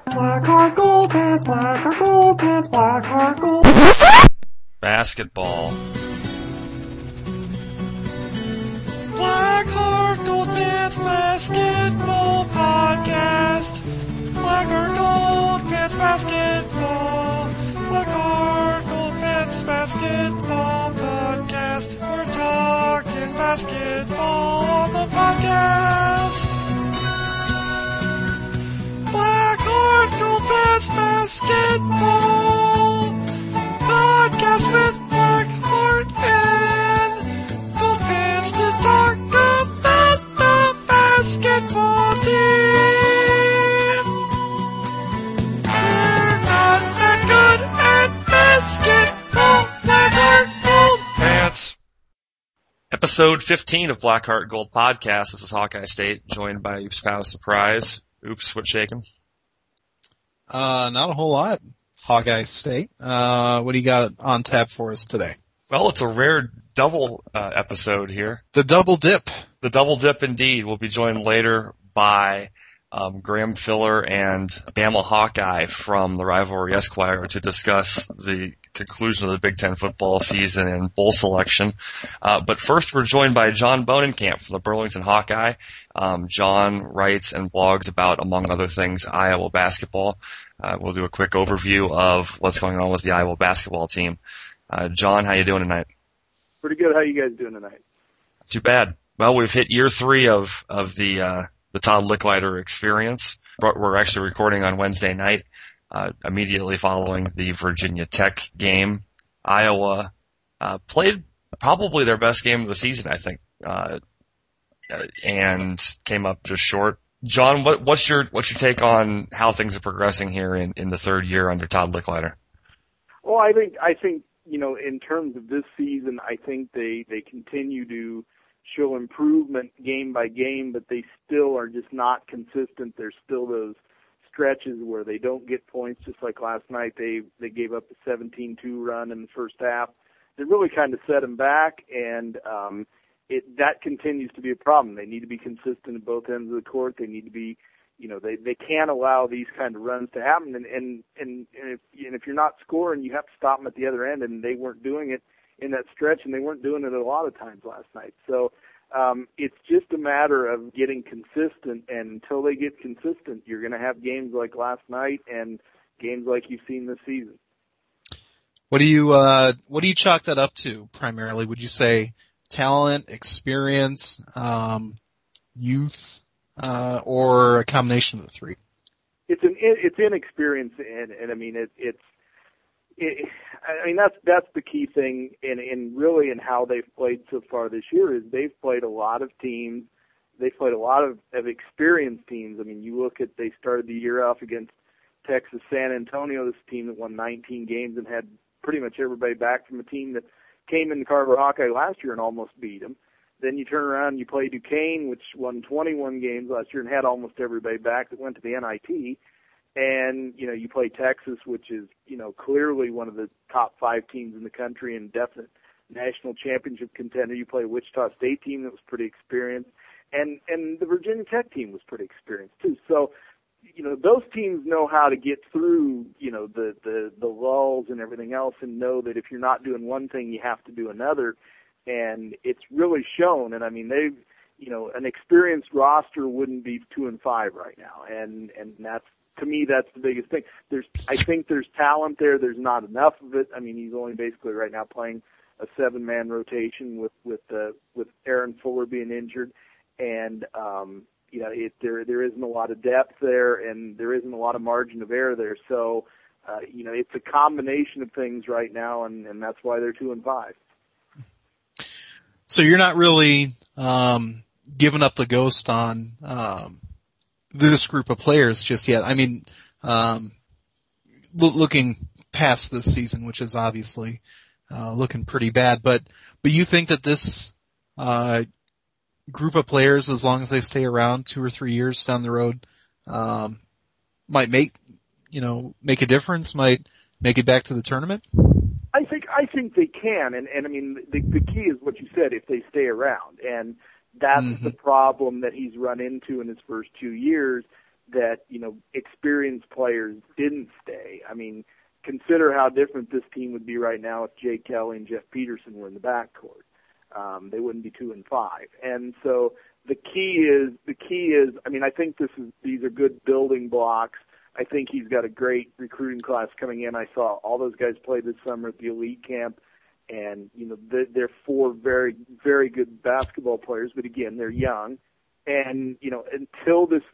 Blackheart Gold Pants, Blackheart Gold Pants, Blackheart Gold. Basketball. Blackheart Gold Pants Basketball Podcast. Blackheart Gold Pants Basketball. Blackheart Gold Pants Basketball Podcast. We're talking basketball on the podcast. Blackheart Gold Pants Basketball Podcast with Blackheart and Gold Pants to talk about the basketball team. We're not that good at basketball. Blackheart Gold Pants. Episode 15 of Blackheart Gold Podcast. This is Hawkeye State, joined by Oops Pow Surprise. Oops, what's shaking? Not a whole lot, Hawkeye State. What do you got on tap for us today? Well, it's a rare double episode here. The double dip. The double dip indeed. We'll be joined later by Graham Filler and Bama Hawkeye from the Rivalry Esquire to discuss the conclusion of the Big Ten football season and bowl selection. But first we're joined by John Bonenkamp from the Burlington Hawkeye. John writes and blogs about, among other things, Iowa basketball. We'll do a quick overview of what's going on with the Iowa basketball team. John, how you doing tonight? Pretty good. How you guys doing tonight? Too bad. Well, we've hit year 3 of the Todd Licklider experience. We're actually recording on Wednesday night, immediately following the Virginia Tech game. Iowa played probably their best game of the season, I think, and came up just short. John, what's your take on how things are progressing here in the third year under Todd Licklider? Well, I think in terms of this season, I think they continue to show improvement game by game, but they still are just not consistent. There's still those stretches where they don't get points, just like last night. They gave up a 17-2 run in the first half. They really kind of set them back, and that continues to be a problem. They need to be consistent at both ends of the court. They need to be, they can't allow these kind of runs to happen. And if you're not scoring, you have to stop them at the other end. And they weren't doing it in that stretch, and they weren't doing it a lot of times last night. So it's just a matter of getting consistent. And until they get consistent, you're going to have games like last night and games like you've seen this season. What do you chalk that up to primarily? Would you say talent, experience, youth, or a combination of the three? It's inexperience, and I mean that's the key thing, in really in how they've played so far this year is they've played a lot of teams. They've played a lot of experienced teams. I mean, you look at, they started the year off against Texas San Antonio, this team that won 19 games and had pretty much everybody back from a team that came into Carver Hawkeye last year and almost beat them. Then you turn around and you play Duquesne, which won 21 games last year and had almost everybody back that went to the NIT. And, you play Texas, which is, clearly one of the top 5 teams in the country and definite national championship contender. You play a Wichita State team that was pretty experienced. And the Virginia Tech team was pretty experienced too. So, those teams know how to get through, the lulls and everything else, and know that if you're not doing one thing, you have to do another. And it's really shown. And I mean, they've, an experienced roster wouldn't be 2-5 right now. And that's, to me, that's the biggest thing. I think there's talent there. There's not enough of it. I mean, he's only basically right now playing a 7-man rotation with Aaron Fuller being injured. And, there isn't a lot of depth there, and there isn't a lot of margin of error there. So, it's a combination of things right now, and that's why they're 2-5. So you're not really giving up the ghost on this group of players just yet. I mean, looking past this season, which is obviously looking pretty bad, but you think that this group of players, as long as they stay around 2 or 3 years down the road, might make a difference, might make it back to the tournament? I think they can, and I mean the key is what you said, if they stay around, and that's the problem that he's run into in his first 2 years, that, experienced players didn't stay. I mean, consider how different this team would be right now if Jay Kelly and Jeff Peterson were in the backcourt. They wouldn't be 2-5. And so the key is, I mean, I think these are good building blocks. I think he's got a great recruiting class coming in. I saw all those guys play this summer at the elite camp, and, they're 4 very, very good basketball players, but again, they're young. And, until this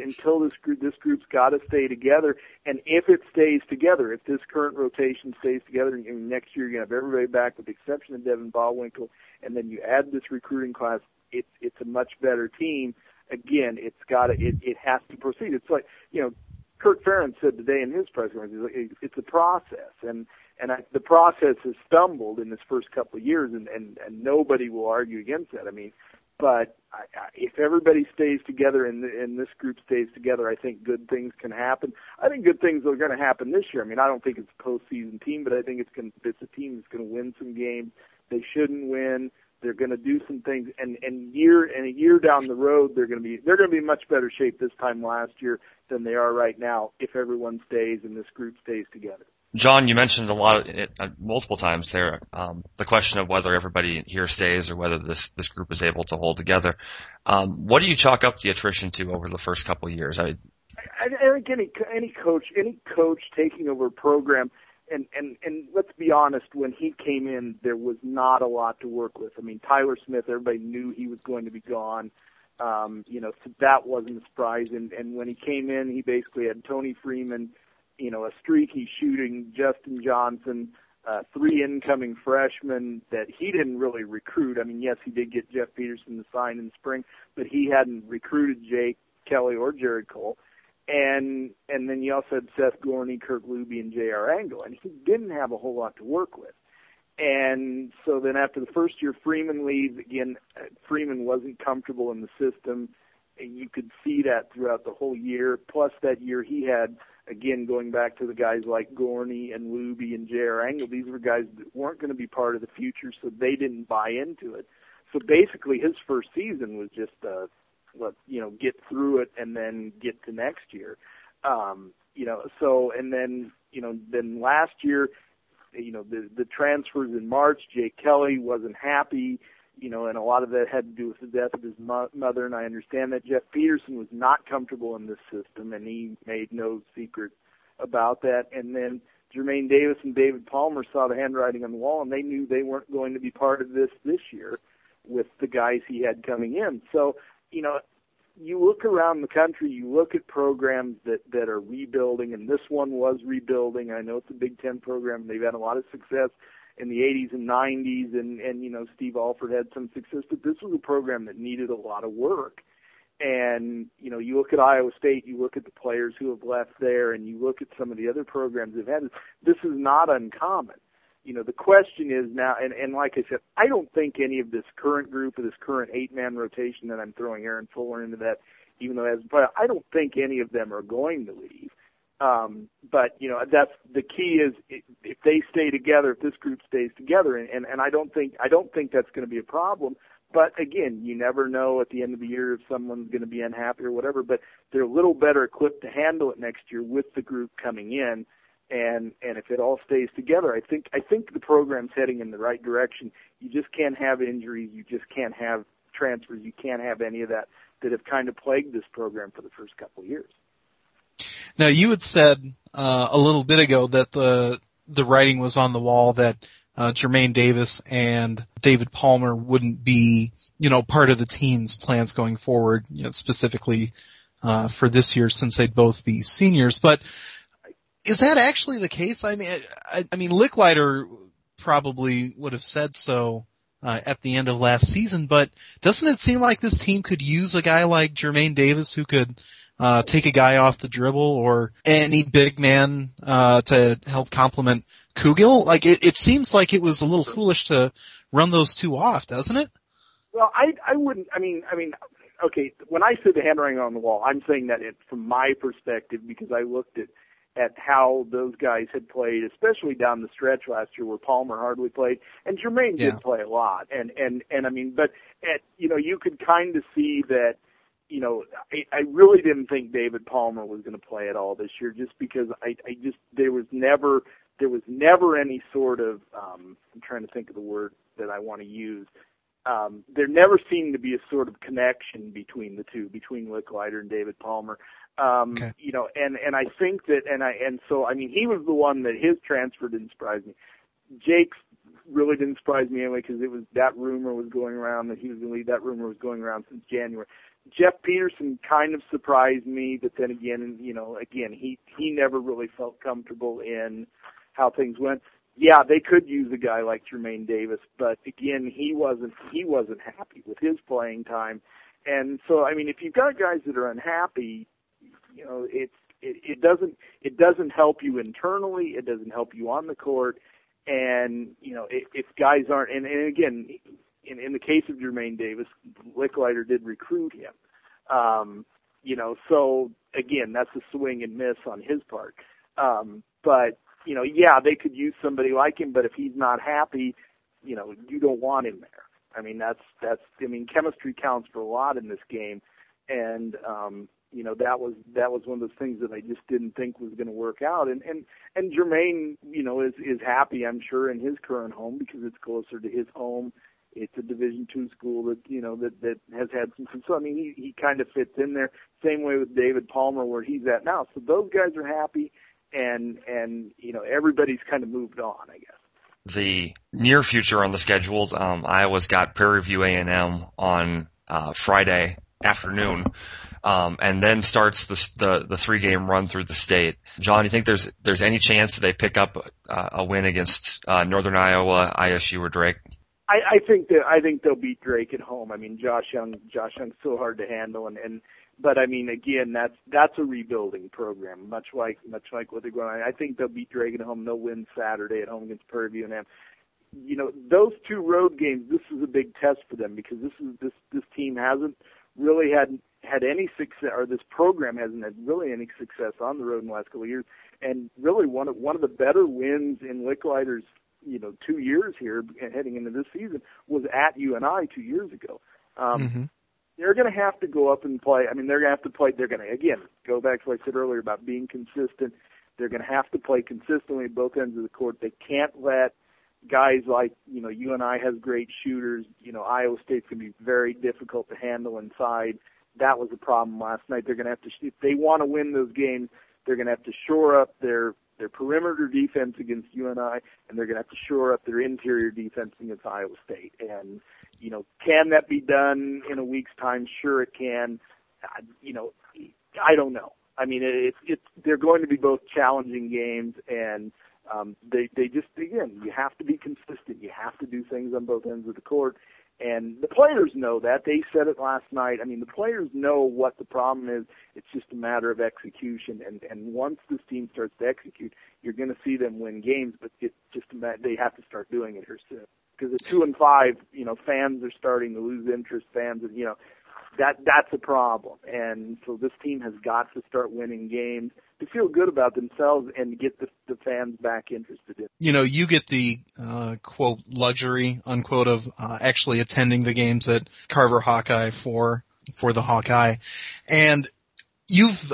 group's got to stay together. And if it stays together, if this current rotation stays together, and next year you're going to have everybody back with the exception of Devin Ballwinkle, and then you add this recruiting class, it's a much better team. Again, it has to proceed. It's like, Kirk Ferentz said today in his press conference, it's a process. The process has stumbled in this first couple of years, and nobody will argue against that. I mean, but if everybody stays together and this group stays together, I think good things can happen. I think good things are going to happen this year. I mean, I don't think it's a postseason team, but I think it's a team that's going to win some games. They shouldn't win. They're going to do some things, and a year down the road, they're going to be in much better shape this time last year than they are right now if everyone stays and this group stays together. John, you mentioned multiple times there, the question of whether everybody here stays or whether this group is able to hold together. What do you chalk up the attrition to over the first couple of years? I think any coach taking over a program, and let's be honest, when he came in, there was not a lot to work with. I mean, Tyler Smith, everybody knew he was going to be gone. So that wasn't a surprise. And when he came in, he basically had Tony Freeman, a streaky shooting Justin Johnson, 3 incoming freshmen that he didn't really recruit. I mean, yes, he did get Jeff Peterson to sign in the spring, but he hadn't recruited Jake Kelly or Jared Cole. And then you also had Seth Gorney, Kirk Luby, and J.R. Angle, and he didn't have a whole lot to work with. And so then after the first year, Freeman leaves. Again, Freeman wasn't comfortable in the system. And you could see that throughout the whole year. Plus that year he had, again, going back to the guys like Gorney and Luby and J.R. Angle, these were guys that weren't going to be part of the future, so they didn't buy into it. So basically his first season was just, get through it and then get to next year. Then last year, the transfers in March, Jake Kelly wasn't happy, and a lot of that had to do with the death of his mother, and I understand that. Jeff Peterson was not comfortable in this system, and he made no secret about that. And then Jermaine Davis and David Palmer saw the handwriting on the wall, and they knew they weren't going to be part of this year with the guys he had coming in. So, you look around the country, you look at programs that are rebuilding, and this one was rebuilding. I know it's a Big Ten program. They've had a lot of success in the 80s and 90s, and Steve Alford had some success, but this was a program that needed a lot of work. And, you look at Iowa State, you look at the players who have left there, and you look at some of the other programs they've had. This is not uncommon. The question is now, and like I said, I don't think any of this current group or this current 8-man rotation that I'm throwing Aaron Fuller into that, even though I don't think any of them are going to leave. But that's the key is if they stay together, if this group stays together, and I don't think that's going to be a problem. But again, you never know at the end of the year if someone's going to be unhappy or whatever. But they're a little better equipped to handle it next year with the group coming in. And if it all stays together, I think the program's heading in the right direction. You just can't have injuries. You just can't have transfers. You can't have any of that have kind of plagued this program for the first couple of years. Now, you had said a little bit ago that the writing was on the wall that Jermaine Davis and David Palmer wouldn't be, part of the team's plans going forward, specifically for this year since they'd both be seniors. But is that actually the case? I mean, Licklider probably would have said so at the end of last season, but doesn't it seem like this team could use a guy like Jermaine Davis who could take a guy off the dribble, or any big man to help complement Kugel? Like it seems like it was a little foolish to run those two off, doesn't it? Well, I wouldn't. I mean, okay. When I said the handwriting on the wall, I'm saying that from my perspective because I looked at how those guys had played, especially down the stretch last year where Palmer hardly played, and Jermaine did play a lot. And I mean, but you could kind of see that, you know, I really didn't think David Palmer was going to play at all this year, just because there was never any sort of, I'm trying to think of the word that I want to use. There never seemed to be a sort of connection between the two, between Licklider and David Palmer. Okay. You know, and I think that, so, I mean, he was the one that his transfer didn't surprise me. Jake's really didn't surprise me anyway, because that rumor was going around that he was going to leave. That rumor was going around since January. Jeff Peterson kind of surprised me, but then again, you know, he never really felt comfortable in how things went. Yeah, they could use a guy like Jermaine Davis, but again, he wasn't happy with his playing time. And so, I mean, if you've got guys that are unhappy, you know, it doesn't help you internally, it doesn't help you on the court. And, you know, if guys aren't, and again, in the case of Jermaine Davis, Licklider did recruit him. You know, so again, that's a swing and miss on his part. But, you know, yeah, they could use somebody like him, but if he's not happy, you know, you don't want him there. I mean, chemistry counts for a lot in this game. And, you know, that was one of those things that I just didn't think was going to work out. And Jermaine, you know, is happy, I'm sure, in his current home because it's closer to his home. It's a Division II school that, you know, that has had some success. So, I mean, he kind of fits in there. Same way with David Palmer where he's at now. So those guys are happy, and you know, everybody's kind of moved on, I guess. The near future on the schedule, Iowa's got Prairie View A&M on Friday afternoon, and then starts the 3-game run through the state. John, you think there's any chance that they pick up a win against Northern Iowa, ISU, or Drake? I think they'll beat Drake at home. I mean, Josh Young's so hard to handle, but I mean, again, that's a rebuilding program, much like what they're going on. I think they'll beat Drake at home. They'll win Saturday at home against Prairie View A&M. You know, those two road games, this is a big test for them because this team hasn't really had any success, or this program hasn't had really any success on the road in the last couple of years. And really, one of the better wins in Licklider's, you know, 2 years here heading into this season was at UNI 2 years ago. They're going to have to go up and play. I mean, they're going to have to play. They're going to, again, go back to what I said earlier about being consistent. They're going to have to play consistently at both ends of the court. They can't let guys like, you know, UNI has great shooters. You know, Iowa State's going to be very difficult to handle inside. That was a problem last night. They're going to have to, if they want to win those games, they're going to have to shore up their perimeter defense against UNI, and they're going to have to shore up their interior defense against Iowa State. And, you know, can that be done in a week's time? Sure it can. You know, I don't know. I mean, they're going to be both challenging games, and they just, again, you have to be consistent. You have to do things on both ends of the court. And the players know that. They said it last night. I mean, the players know what the problem is. It's just a matter of execution. And once this team starts to execute, you're going to see them win games, but it's just they have to start doing it here soon. Because at 2-5, you know, fans are starting to lose interest. Fans, you know, that's a problem. And so this team has got to start winning games to feel good about themselves and get the fans back interested in. You know, you get the, quote, luxury, unquote, of, actually attending the games at Carver Hawkeye for the Hawkeye. And you've,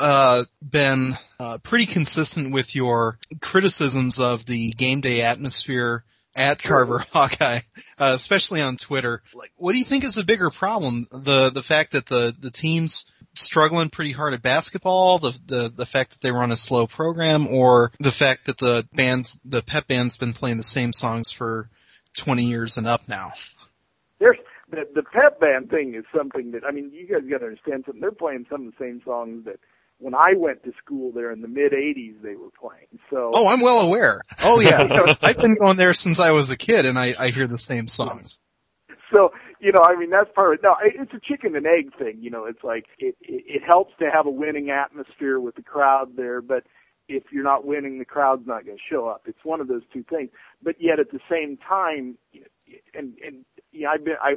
been, pretty consistent with your criticisms of the game day atmosphere at Carver Hawkeye, especially on Twitter. Like, what do you think is the bigger problem? The fact that the team's struggling pretty hard at basketball, the fact that they run a slow program, or the fact that the pep band's been playing the same songs for 20 years and up now? There's the pep band thing is something that, I mean, you guys got to understand something. They're playing some of the same songs that when I went to school there in the mid-'80s they were playing. So. Oh, I'm well aware. Oh yeah. I've been going there since I was a kid, and I hear the same songs. So, you know, I mean, that's part of it. No, it's a chicken and egg thing. You know, it's like it helps to have a winning atmosphere with the crowd there, but if you're not winning, the crowd's not going to show up. It's one of those two things. But yet at the same time, and yeah,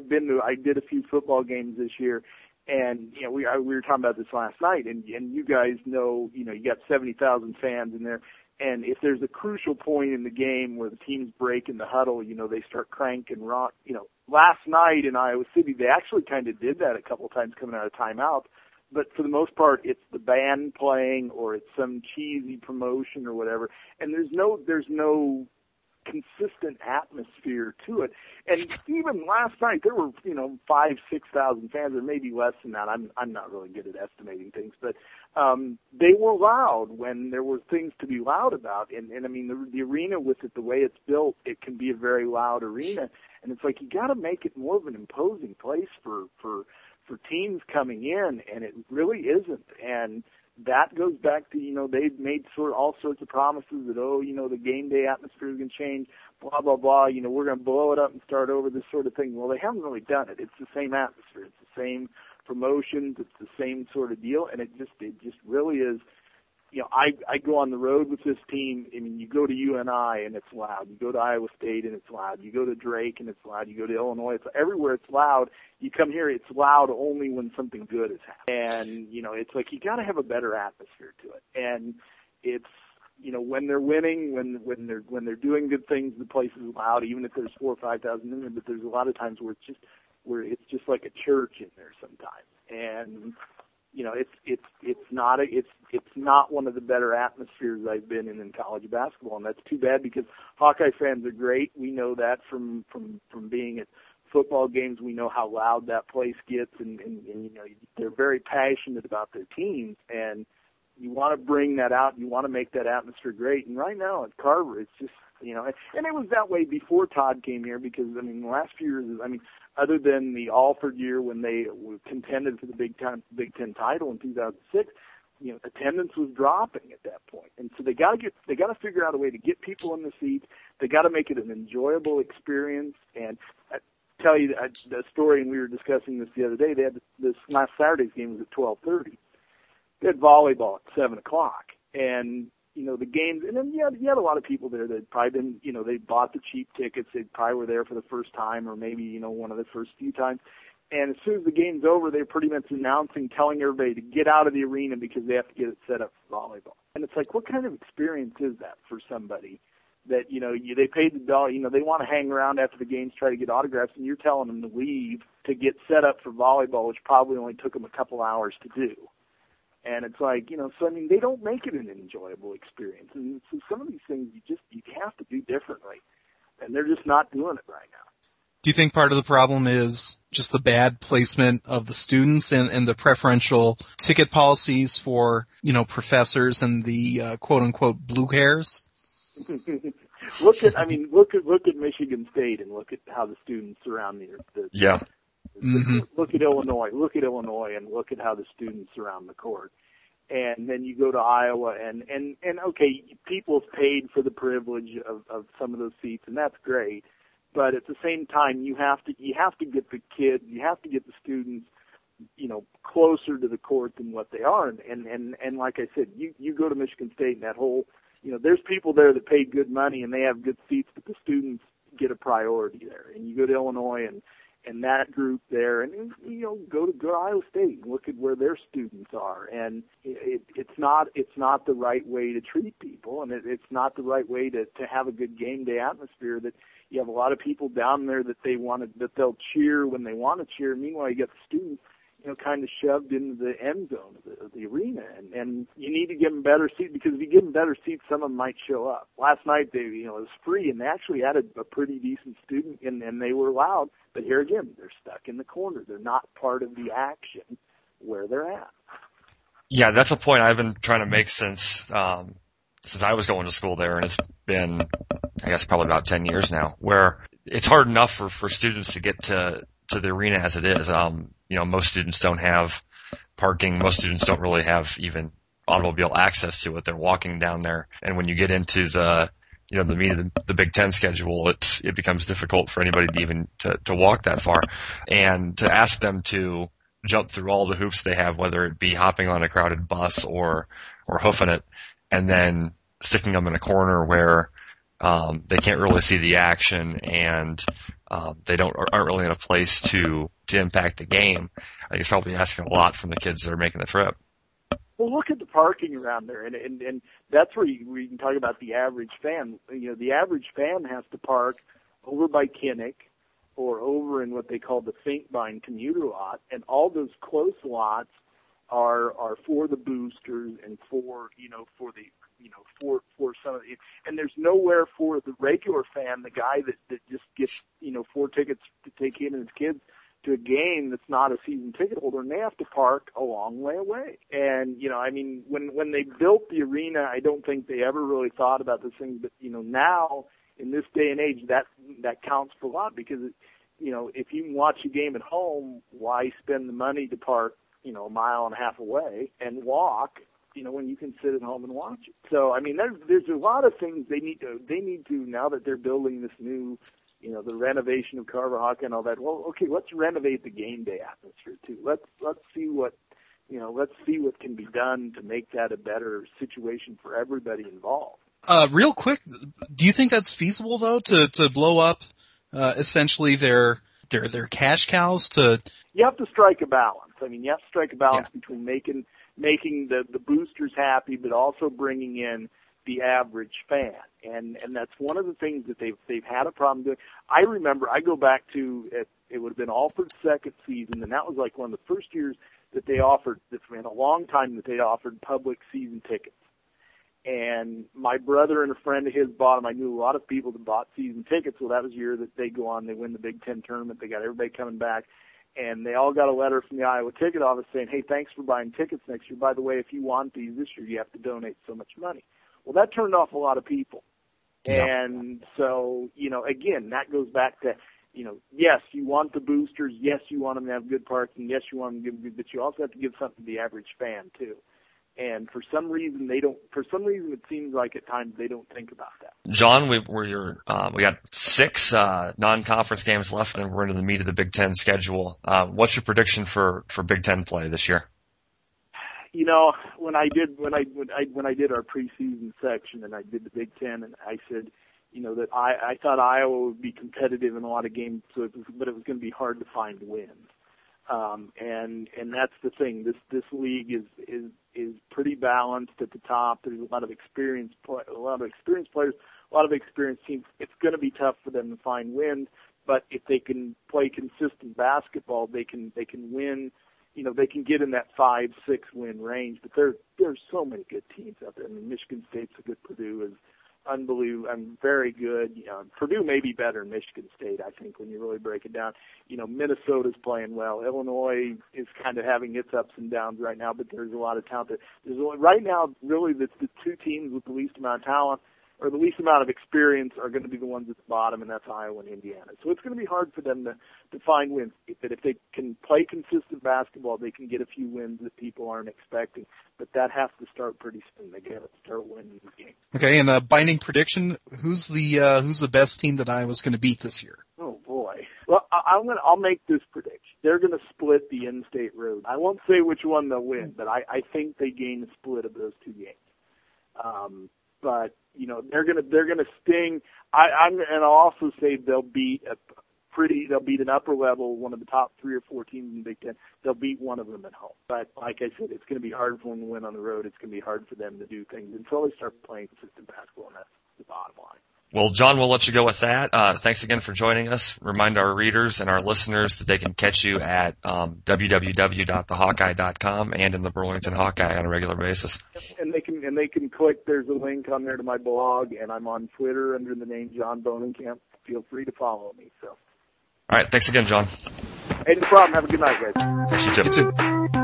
I did a few football games this year, and you know, we were talking about this last night, and you guys know, you know, you got 70,000 fans in there. And if there's a crucial point in the game where the teams break in the huddle, you know, they start cranking rock. You know, last night in Iowa City, they actually kind of did that a couple of times coming out of timeout, but for the most part, it's the band playing or it's some cheesy promotion or whatever. And there's no consistent atmosphere to it. And even last night, there were, 5,000-6,000 fans, or maybe less than that. I'm not really good at estimating things, but they were loud when there were things to be loud about. And I mean, the arena with it, the way it's built, it can be a very loud arena. And it's like you got to make it more of an imposing place for teams coming in, and it really isn't. And that goes back to, they've made all sorts of promises that, the game day atmosphere is going to change, blah, blah, blah, we're going to blow it up and start over, this sort of thing. Well, they haven't really done it. It's the same atmosphere. It's the same promotions. It's the same sort of deal. And it just really is, I go on the road with this team. I mean, you go to UNI and it's loud. You go to Iowa State and it's loud. You go to Drake and it's loud. You go to Illinois. Everywhere it's loud. You come here, it's loud only when something good is happening. And, it's like you got to have a better atmosphere to it. And it's, when they're winning, when they're doing good things, the place is loud, even if there's 4,000 or 5,000 in there. But there's a lot of times where it's just like a church in there sometimes. And it's not one of the better atmospheres I've been in college basketball, and that's too bad because Hawkeye fans are great. We know that from being at football games. We know how loud that place gets, and they're very passionate about their teams, and you want to bring that out. You want to make that atmosphere great. And right now at Carver, it's just and it was that way before Todd came here because the last few years, other than the Alford year when they contended for the Big Ten title in 2006, attendance was dropping at that point. And so they got to figure out a way to get people in the seats. They got to make it an enjoyable experience. And I tell you the story, and we were discussing this the other day. They had this last Saturday's game was at 12:30. They had volleyball at 7:00, and the games, and then you had a lot of people there that probably didn't, they bought the cheap tickets. They probably were there for the first time or maybe, one of the first few times. And as soon as the game's over, they're pretty much telling everybody to get out of the arena because they have to get it set up for volleyball. And it's like, what kind of experience is that for somebody that, they paid the dollar, they want to hang around after the games, try to get autographs, and you're telling them to leave to get set up for volleyball, which probably only took them a couple hours to do. And it's like, they don't make it an enjoyable experience. And so some of these things you have to do differently. And they're just not doing it right now. Do you think part of the problem is just the bad placement of the students and the preferential ticket policies for, professors and the quote unquote blue hairs? Look at Michigan State and look at how the students surround the yeah. Look at Illinois. Look at Illinois, and look at how the students surround the court. And then you go to Iowa, and okay, people have paid for the privilege of some of those seats, and that's great. But at the same time, you have to get the kids, you have to get the students, closer to the court than what they are. And like I said, you go to Michigan State, and that whole, there's people there that pay good money and they have good seats, but the students get a priority there. And you go to Illinois and that group there, and go to Iowa State and look at where their students are, and it's not the right way to treat people, and it's not the right way to have a good game day atmosphere. That you have a lot of people down there that they'll cheer when they want to cheer. Meanwhile, you get the students kind of shoved into the end zone of the arena, and you need to give them better seats, because if you give them better seats, some of them might show up. Last night, it was free, and they actually had a pretty decent student, and they were loud, but here again, they're stuck in the corner. They're not part of the action where they're at. Yeah, that's a point I've been trying to make since I was going to school there, and it's been, I guess, probably about 10 years now, where it's hard enough for students to get to the arena as it is. Most students don't have parking. Most students don't really have even automobile access to it. They're walking down there. And when you get into the meat of the Big Ten schedule, it becomes difficult for anybody to even to walk that far. And to ask them to jump through all the hoops they have, whether it be hopping on a crowded bus or hoofing it, and then sticking them in a corner where they can't really see the action, and they aren't really in a place to impact the game. I think it's probably asking a lot from the kids that are making the trip. Well, look at the parking around there, and that's where we can talk about the average fan. The average fan has to park over by Kinnick or over in what they call the Finkbein commuter lot, and all those close lots are for the boosters and for some of the, and there's nowhere for the regular fan, the guy that just gets 4 tickets to take him and his kids to a game that's not a season ticket holder, and they have to park a long way away. And when they built the arena, I don't think they ever really thought about this thing, but now in this day and age, that counts for a lot, because if you can watch a game at home, why spend the money to park a mile and a half away and walk, when you can sit at home and watch it. So, there's a lot of things they need to, now that they're building this new, the renovation of Carver Hawkeye and all that. Well, okay, let's renovate the game day atmosphere too. Let's see what can be done to make that a better situation for everybody involved. Real quick, do you think that's feasible though, to blow up, essentially their cash cows to? You have to strike a balance. You have to strike a balance between making the boosters happy, but also bringing in the average fan. And that's one of the things that they've had a problem doing. I remember, I go back to, it would have been Alford's second season, and that was like one of the first years that they offered, it's been a long time that they offered public season tickets. And my brother and a friend of his bought them. I knew a lot of people that bought season tickets. Well, that was the year that they go on, they win the Big Ten tournament, they got everybody coming back. And they all got a letter from the Iowa ticket office saying, hey, thanks for buying tickets next year. By the way, if you want these this year, you have to donate so much money. Well, that turned off a lot of people. Yeah. And so, again, that goes back to, yes, you want the boosters. Yes, you want them to have good parking. Yes, you want them to give good, but you also have to give something to the average fan, too. And for some reason, it seems like at times they don't think about that. John, we got 6 non-conference games left, and we're into the meat of the Big Ten schedule. What's your prediction for Big Ten play this year? When I did our preseason section and I did the Big Ten, and I said, that I thought Iowa would be competitive in a lot of games, but it was going to be hard to find wins. And that's the thing. This league is pretty balanced at the top. There's a lot of experienced players, a lot of experienced teams. It's going to be tough for them to find wins, but if they can play consistent basketball, they can win. They can get in that 5-6 win range. But there's so many good teams out there. Michigan State's a good. Purdue is unbelievable. Very good. Purdue may be better than Michigan State, I think, when you really break it down. Minnesota's playing well. Illinois is kind of having its ups and downs right now, but there's a lot of talent there. Right now, really, the 2 teams with the least amount of talent or the least amount of experience are going to be the ones at the bottom, and that's Iowa and Indiana. So it's going to be hard for them to find wins. But if they can play consistent basketball, they can get a few wins that people aren't expecting. But that has to start pretty soon. They got to start winning the game. Okay, and a binding prediction: who's the best team that Iowa's going to beat this year? Oh boy. Well, I'll make this prediction. They're going to split the in-state road. I won't say which one they'll win, but I think they gain the split of those 2 games. But they're gonna sting. I'll also say they'll beat an upper level, one of the top 3 or 4 teams in the Big Ten. They'll beat one of them at home. But like I said, it's going to be hard for them to win on the road. It's going to be hard for them to do things until they start playing consistent basketball, and that's the bottom line. Well, John, we'll let you go with that. Thanks again for joining us. Remind our readers and our listeners that they can catch you at www.thehawkeye.com and in the Burlington Hawkeye on a regular basis. And they can click. There's a link on there to my blog, and I'm on Twitter under the name John Bonenkamp. Feel free to follow me. So. All right. Thanks again, John. Hey, no problem. Have a good night, guys. Thanks, you too. You too.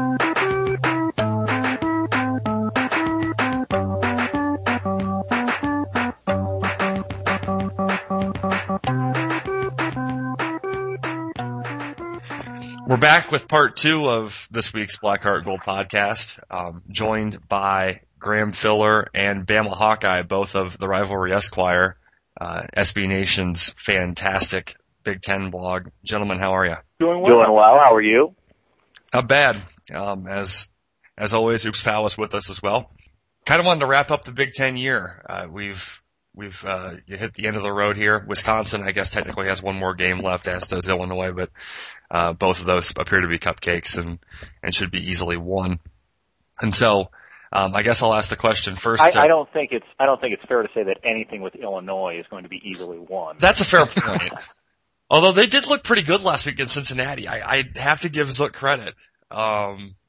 We're back with part 2 of this week's Black Heart Gold podcast, joined by Graham Filler and Bama Hawkeye, both of the Rivalry Esquire, SB Nation's fantastic Big Ten blog. Gentlemen, how are you? Doing well. How are you? Not bad. As always, Oops Pal was with us as well. Kind of wanted to wrap up the Big Ten year. We've you hit the end of the road here. Wisconsin, I guess, technically has one more game left, as does Illinois, but both of those appear to be cupcakes and should be easily won. And so, I guess I'll ask the question first. I don't think it's fair to say that anything with Illinois is going to be easily won. That's a fair point. Although they did look pretty good last week in Cincinnati. I have to give Zook credit.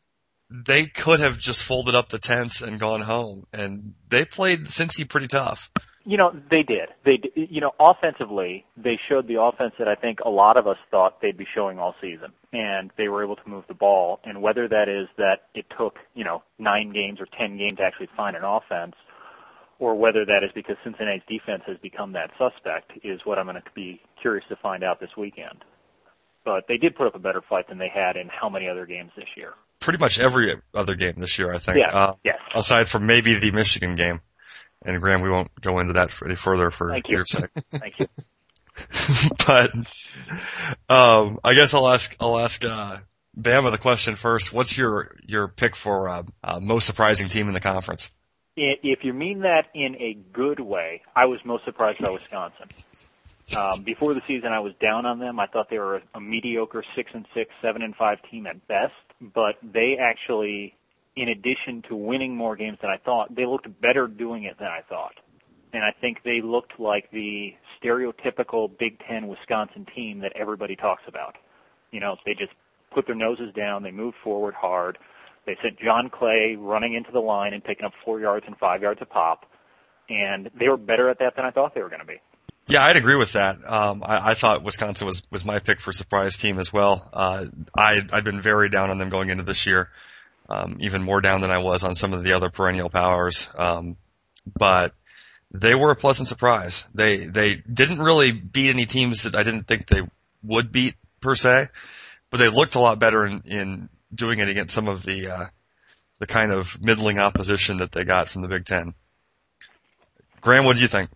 they could have just folded up the tents and gone home. And they played Cincy pretty tough. They did. Offensively, they showed the offense that I think a lot of us thought they'd be showing all season. And they were able to move the ball. And whether that is that it took, 9 games or 10 games to actually find an offense, or whether that is because Cincinnati's defense has become that suspect, is what I'm going to be curious to find out this weekend. But they did put up a better fight than they had in how many other games this year? Pretty much every other game this year, I think. Yes. Aside from maybe the Michigan game. And Graham, we won't go into that any further for your sake. Thank you. But I guess I'll ask Bama the question first. What's your pick for most surprising team in the conference? If you mean that in a good way, I was most surprised by Wisconsin. Before the season, I was down on them. I thought they were a mediocre 6-6, 7-5 team at best, but they actually, in addition to winning more games than I thought, they looked better doing it than I thought. And I think they looked like the stereotypical Big Ten Wisconsin team that everybody talks about. They just put their noses down, they moved forward hard, they sent John Clay running into the line and picking up 4 yards and 5 yards a pop, and they were better at that than I thought they were going to be. Yeah, I'd agree with that. I thought Wisconsin was my pick for surprise team as well. I'd been very down on them going into this year. Even more down than I was on some of the other perennial powers. But they were a pleasant surprise. They didn't really beat any teams that I didn't think they would beat per se, but they looked a lot better in doing it against some of the kind of middling opposition that they got from the Big Ten. Graham, what do you think?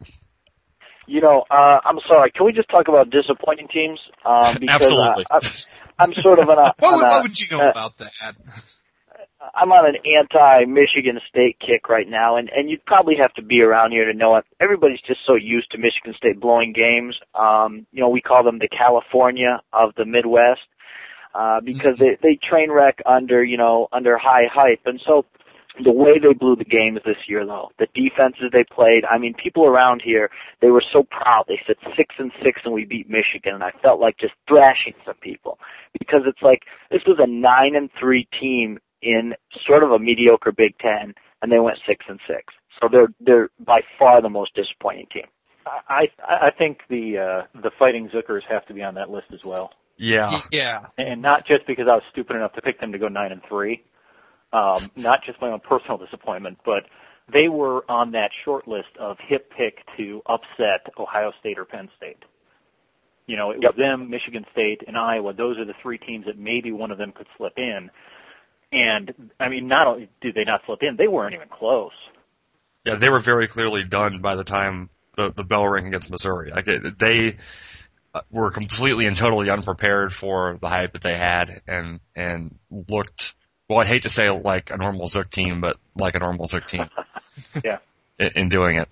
I'm sorry. Can we just talk about disappointing teams? Because, Absolutely. I'm sort of what would you know about that? I'm on an anti-Michigan State kick right now, and you'd probably have to be around here to know it. Everybody's just so used to Michigan State blowing games. We call them the California of the Midwest, because they train wreck under high hype. And so the way they blew the games this year, though, the defenses they played, people around here, they were so proud. They said 6-6 and we beat Michigan, and I felt like just thrashing some people, because it's like this was a 9-3 team in sort of a mediocre Big Ten, and they went 6-6. So they're by far the most disappointing team. I think the Fighting Zookers have to be on that list as well. Yeah. Yeah. And not just because I was stupid enough to pick them to go 9-3. Not just my own personal disappointment, but they were on that short list of hip pick to upset Ohio State or Penn State. It was them, Michigan State, and Iowa. Those are the 3 teams that maybe one of them could slip in. And, not only did they not slip in, they weren't even close. Yeah, they were very clearly done by the time the bell rang against Missouri. They were completely and totally unprepared for the hype that they had and looked, well, I'd hate to say like a normal Zook team, but like a normal Zook team. Yeah. In doing it.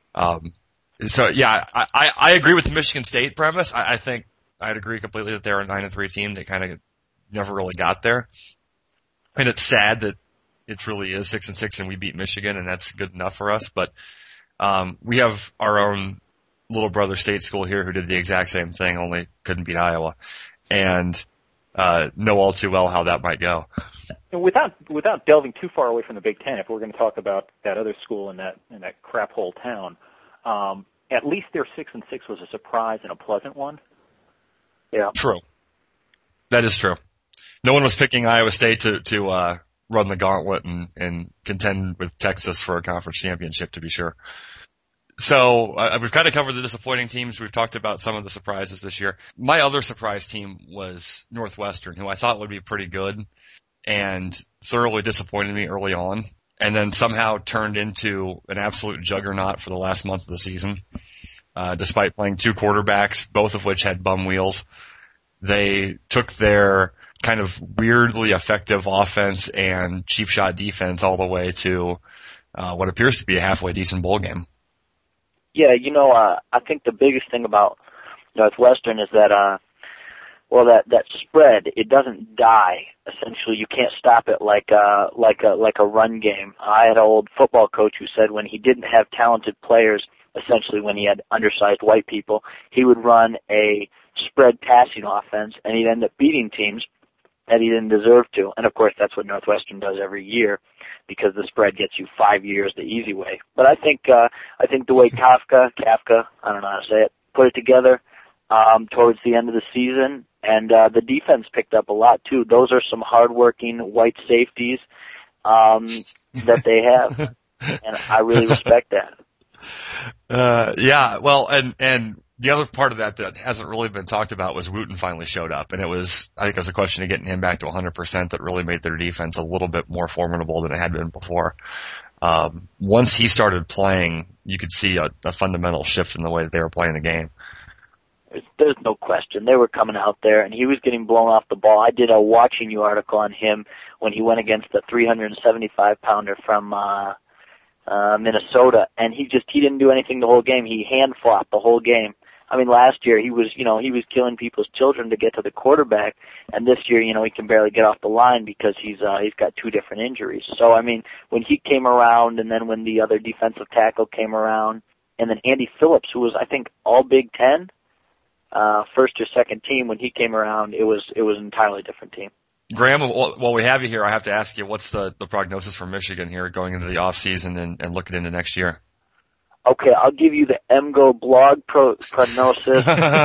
So, yeah, I agree with the Michigan State premise. I think I'd agree completely that they're a 9-3 team that kind of never really got there. And it's sad that it truly is 6-6 and we beat Michigan, and that's good enough for us. But we have our own little brother state school here who did the exact same thing, only couldn't beat Iowa, and know all too well how that might go. And without delving too far away from the Big Ten, if we're going to talk about that other school in that crap hole town, at least their 6-6 was a surprise and a pleasant one. Yeah, true. That is true. No one was picking Iowa State to run the gauntlet and contend with Texas for a conference championship, to be sure. So we've kind of covered the disappointing teams. We've talked about some of the surprises this year. My other surprise team was Northwestern, who I thought would be pretty good and thoroughly disappointed me early on, and then somehow turned into an absolute juggernaut for the last month of the season, despite playing 2 quarterbacks, both of which had bum wheels. They took their kind of weirdly effective offense and cheap shot defense all the way to what appears to be a halfway decent bowl game. Yeah, I think the biggest thing about Northwestern is that, that spread, it doesn't die. Essentially, you can't stop it like a run game. I had an old football coach who said when he didn't have talented players, essentially when he had undersized white people, he would run a spread passing offense, and he'd end up beating teams. that he didn't deserve to. And of course, that's what Northwestern does every year, because the spread gets you 5 years the easy way. But I think the way Kafka, I don't know how to say it, put it together towards the end of the season, and the defense picked up a lot too. Those are some hardworking white safeties that they have, and I really respect that. Yeah, well, and the other part of that hasn't really been talked about was Wooten finally showed up, and I think it was a question of getting him back to 100% that really made their defense a little bit more formidable than it had been before. Once he started playing, you could see a fundamental shift in the way that they were playing the game. There's no question. They were coming out there, and he was getting blown off the ball. I did a Watching You article on him when he went against the 375-pounder from Minnesota, and he didn't do anything the whole game. He hand-flopped the whole game. I mean, last year he was killing people's children to get to the quarterback, and this year, he can barely get off the line because he's got 2 different injuries. So, I mean, when he came around, and then when the other defensive tackle came around, and then Andy Phillips, who was, I think, all Big Ten, first or second team, when he came around, it was an entirely different team. Graham, while we have you here, I have to ask you, what's the prognosis for Michigan here going into the off season and looking into next year? Okay, I'll give you the MGO blog prognosis,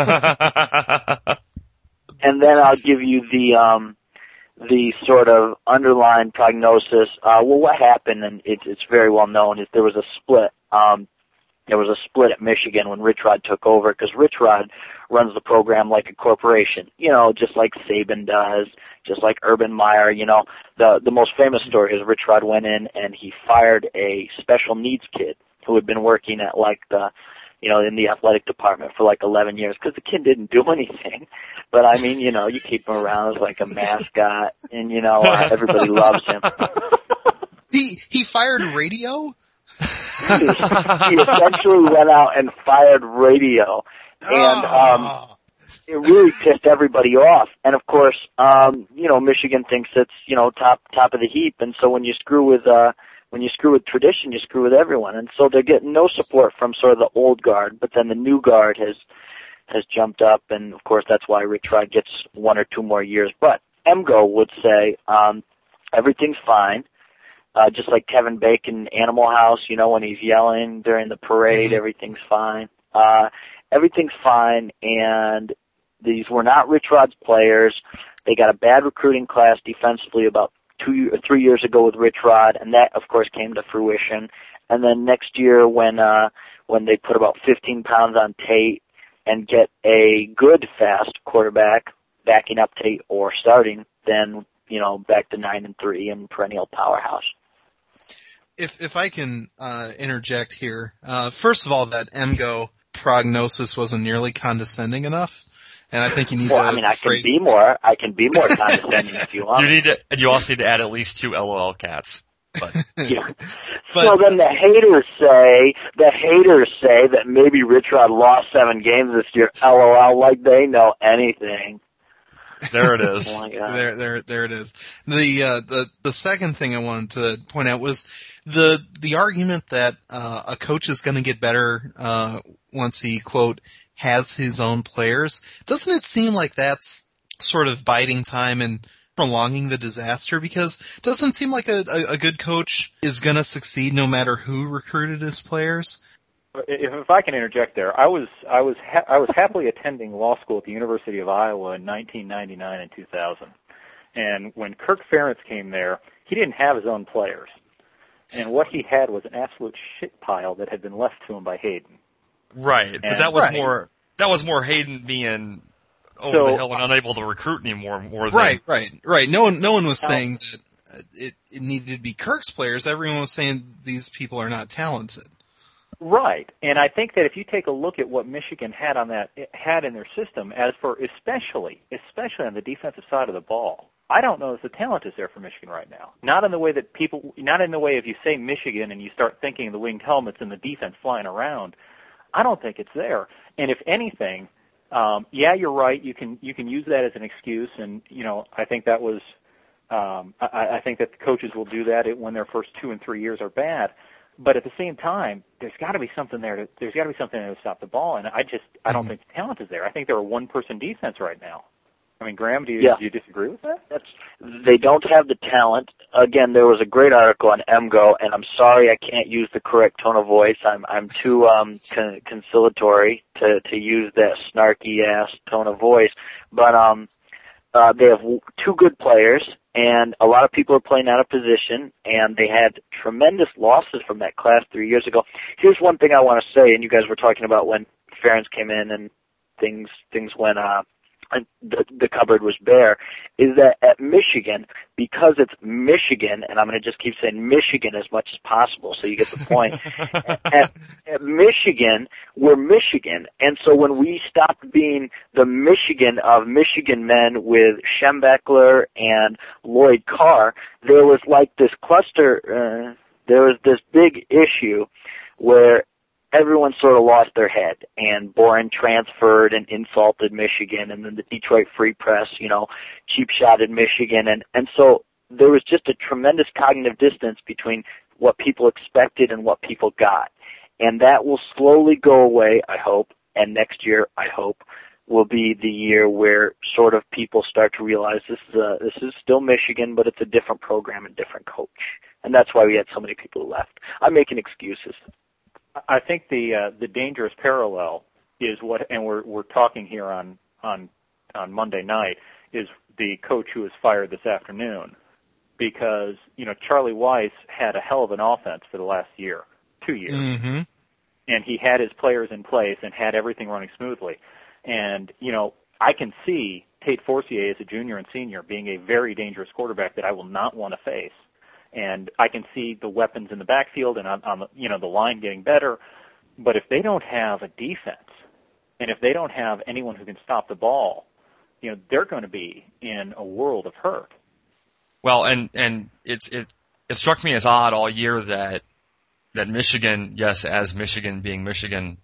and then I'll give you the sort of underlying prognosis. Well, what happened, and it's very well known, is there was a split. There was a split at Michigan when Rich Rod took over, because Rich Rod runs the program like a corporation, just like Saban does, just like Urban Meyer. The most famous story is Rich Rod went in and he fired a special needs kid who had been working at in the athletic department for 11 years, because the kid didn't do anything. But I mean, you keep him around as like a mascot, and everybody loves him. He fired radio? He essentially went out and fired radio, and it really pissed everybody off. And of course, Michigan thinks it's top of the heap, and so when you screw with tradition, you screw with everyone. And so they're getting no support from sort of the old guard, but then the new guard has jumped up, and of course that's why Rich Rod gets 1 or 2 more years. But MGO would say everything's fine. Just like Kevin Bacon, Animal House, when he's yelling during the parade, everything's fine. Everything's fine, and these were not Rich Rod's players. They got a bad recruiting class defensively about 2 or 3 years ago with Rich Rod, and that, of course, came to fruition. And then next year when they put about 15 pounds on Tate and get a good, fast quarterback backing up Tate or starting, then, back to 9-3 and perennial powerhouse. If I can interject here, first of all, that MGO prognosis wasn't nearly condescending enough, and I think you need to. I can be more condescending if you want. You also need to add at least 2 LOL cats. But. Yeah. So then the haters say that maybe Rich Rod lost 7 games this year. LOL, like they know anything. There it is. Oh my God. There it is. The second thing I wanted to point out was the argument that a coach is going to get better once he, quote, has his own players. Doesn't it seem like that's sort of biding time and prolonging the disaster? Because it doesn't seem like a good coach is going to succeed no matter who recruited his players. If I can interject there, I was happily attending law school at the University of Iowa in 1999 and 2000. And when Kirk Ferentz came there, he didn't have his own players. And what he had was an absolute shit pile that had been left to him by Hayden. Right, but that was more Hayden being over the hill and unable to recruit anymore. More than right. No one was saying that it needed to be Kirk's players. Everyone was saying these people are not talented. Right, and I think that if you take a look at what Michigan had in their system, as for especially on the defensive side of the ball, I don't know if the talent is there for Michigan right now. Not in the way if you say Michigan and you start thinking of the winged helmets and the defense flying around. I don't think it's there. And if anything, you're right. You can use that as an excuse, and I think that was. I think that the coaches will do that when their first 2 and 3 years are bad. But at the same time, there's got to be something there. There's got to be something there to stop the ball, and I don't think the talent is there. I think they're a one-person defense right now. I mean, Graham, do you disagree with that? They don't have the talent. Again, there was a great article on MGO, and I'm sorry I can't use the correct tone of voice. I'm too conciliatory to use that snarky ass tone of voice. But they have two good players, and a lot of people are playing out of position, and they had tremendous losses from that class 3 years ago. Here's one thing I want to say, and you guys were talking about when Ferentz came in and things went and the cupboard was bare, is that at Michigan, because it's Michigan, and I'm going to just keep saying Michigan as much as possible so you get the point, at Michigan, we're Michigan. And so when we stopped being the Michigan of Michigan men with Schembechler and Lloyd Carr, there was like this cluster, there was this big issue where everyone sort of lost their head, and Boren transferred and insulted Michigan, and then the Detroit Free Press, cheap-shotted Michigan, and so there was just a tremendous cognitive distance between what people expected and what people got, and that will slowly go away, I hope, and next year, I hope, will be the year where sort of people start to realize this is still Michigan, but it's a different program and different coach, and that's why we had so many people who left. I'm making excuses. I think the dangerous parallel is what, and we're talking here on Monday night, is the coach who was fired this afternoon, because Charlie Weiss had a hell of an offense for the last 2 years, Mm-hmm. and he had his players in place and had everything running smoothly, and I can see Tate Forcier as a junior and senior being a very dangerous quarterback that I will not want to face. And I can see the weapons in the backfield and on the line getting better. But if they don't have a defense, and if they don't have anyone who can stop the ball, they're going to be in a world of hurt. Well, and it struck me as odd all year that Michigan, yes, as Michigan being Michigan,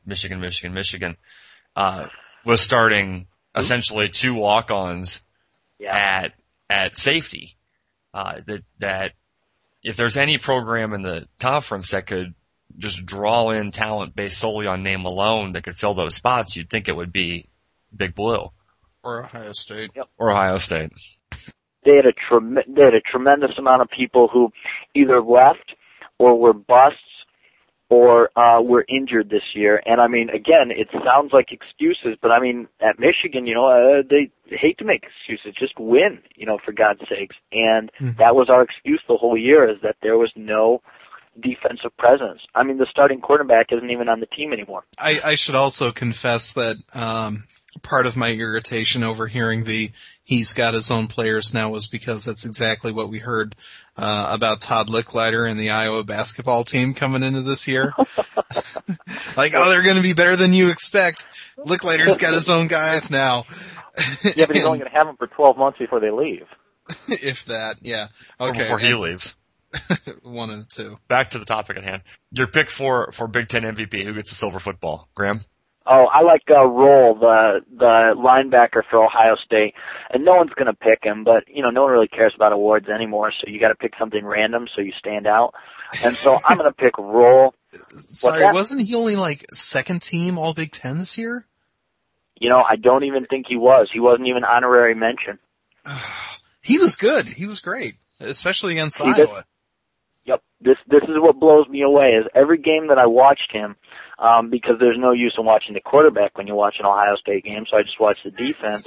was starting essentially two walk-ons at safety. That if there's any program in the conference that could just draw in talent based solely on name alone that could fill those spots, you'd think it would be Big Blue. Or Ohio State. Yep. Or Ohio State. They had a tremendous amount of people who either left or were busts or were injured this year. And I mean, again, it sounds like excuses, but I mean, at Michigan, they hate to make excuses. Just win, for God's sakes. And that was our excuse the whole year, is that there was no defensive presence. I mean, the starting quarterback isn't even on the team anymore. I should also confess that part of my irritation over hearing he's got his own players now was because that's exactly what we heard about Todd Licklider and the Iowa basketball team coming into this year. Like, they're going to be better than you expect. Licklider's got his own guys now. Yeah, but he's only going to have them for 12 months before they leave. If that, yeah. Okay. Before he leaves. One of the two. Back to the topic at hand. Your pick for Big Ten MVP, who gets the silver football? Graham? Oh, I like Roll, the linebacker for Ohio State, and no one's going to pick him, but no one really cares about awards anymore, so you got to pick something random so you stand out. And so I'm going to pick Roll. Sorry, wasn't he only second team All Big Ten this year? I don't even think he was. He wasn't even honorary mention. He was good. He was great, especially against Iowa. Yep. This is what blows me away, is every game that I watched him, because there's no use in watching the quarterback when you watch an Ohio State game, so I just watch the defense.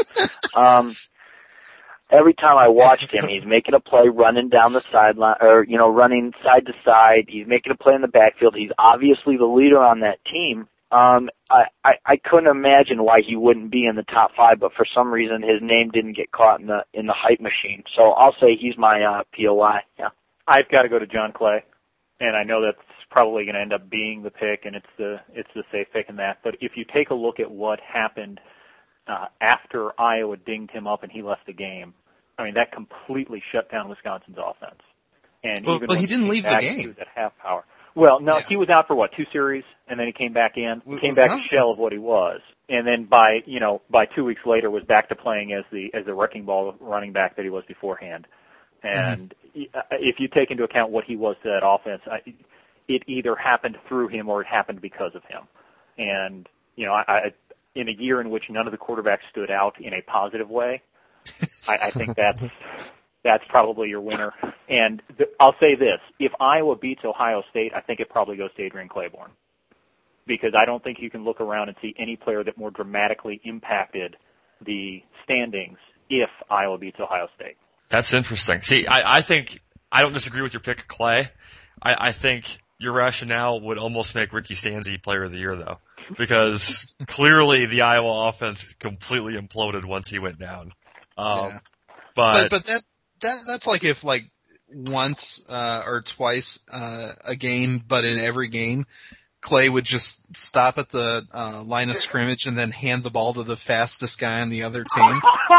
Every time I watched him, he's making a play running down the sideline, or, running side to side. He's making a play in the backfield. He's obviously the leader on that team. I couldn't imagine why he wouldn't be in the top 5, but for some reason his name didn't get caught in the hype machine. So I'll say he's my POI. Yeah. I've got to go to John Clay, and I know that's probably going to end up being the pick, and it's the safe pick in that. But if you take a look at what happened after Iowa dinged him up and he left the game, I mean, that completely shut down Wisconsin's offense. And well, even when he didn't leave the game at half power. Well, no, He was out for 2 series, and then he came back in. He came back a shell of what he was, and then by 2 weeks later was back to playing as the wrecking ball running back that he was beforehand. And if you take into account what he was to that offense, it either happened through him or it happened because of him. And I in a year in which none of the quarterbacks stood out in a positive way, I think that's probably your winner. And I'll say this: if Iowa beats Ohio State, I think it probably goes to Adrian Claiborne, because I don't think you can look around and see any player that more dramatically impacted the standings if Iowa beats Ohio State. That's interesting. See, I think I don't disagree with your pick of Clay. I think your rationale would almost make Ricky Stanzi Player of the Year, though, because clearly the Iowa offense completely imploded once he went down. Yeah. But that's like if like once or twice a game, but in every game, Clay would just stop at the line of scrimmage and then hand the ball to the fastest guy on the other team.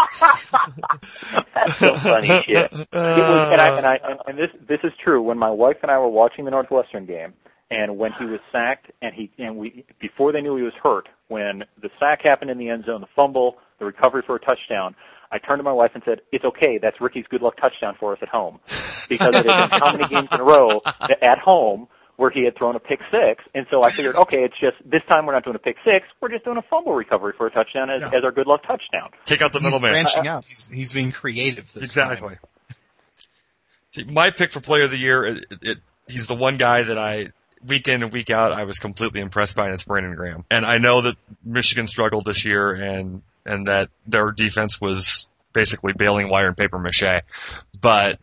That's so funny shit. And this is true. When my wife and I were watching the Northwestern game, and when he was sacked, we before they knew he was hurt, when the sack happened in the end zone, the fumble, the recovery for a touchdown, I turned to my wife and said, "It's okay. That's Ricky's good luck touchdown for us at home," because it had been how many games in a row at home where he had thrown a pick six, and so I figured, okay, it's just this time we're not doing a pick six, we're just doing a fumble recovery for a touchdown as our good luck touchdown. Take out the middleman. He's branching out. He's being creative this exactly. time. See, my pick for Player of the Year, he's the one guy that week in and week out, I was completely impressed by, and it's Brandon Graham. And I know that Michigan struggled this year, and that their defense was basically bailing wire and paper mache, but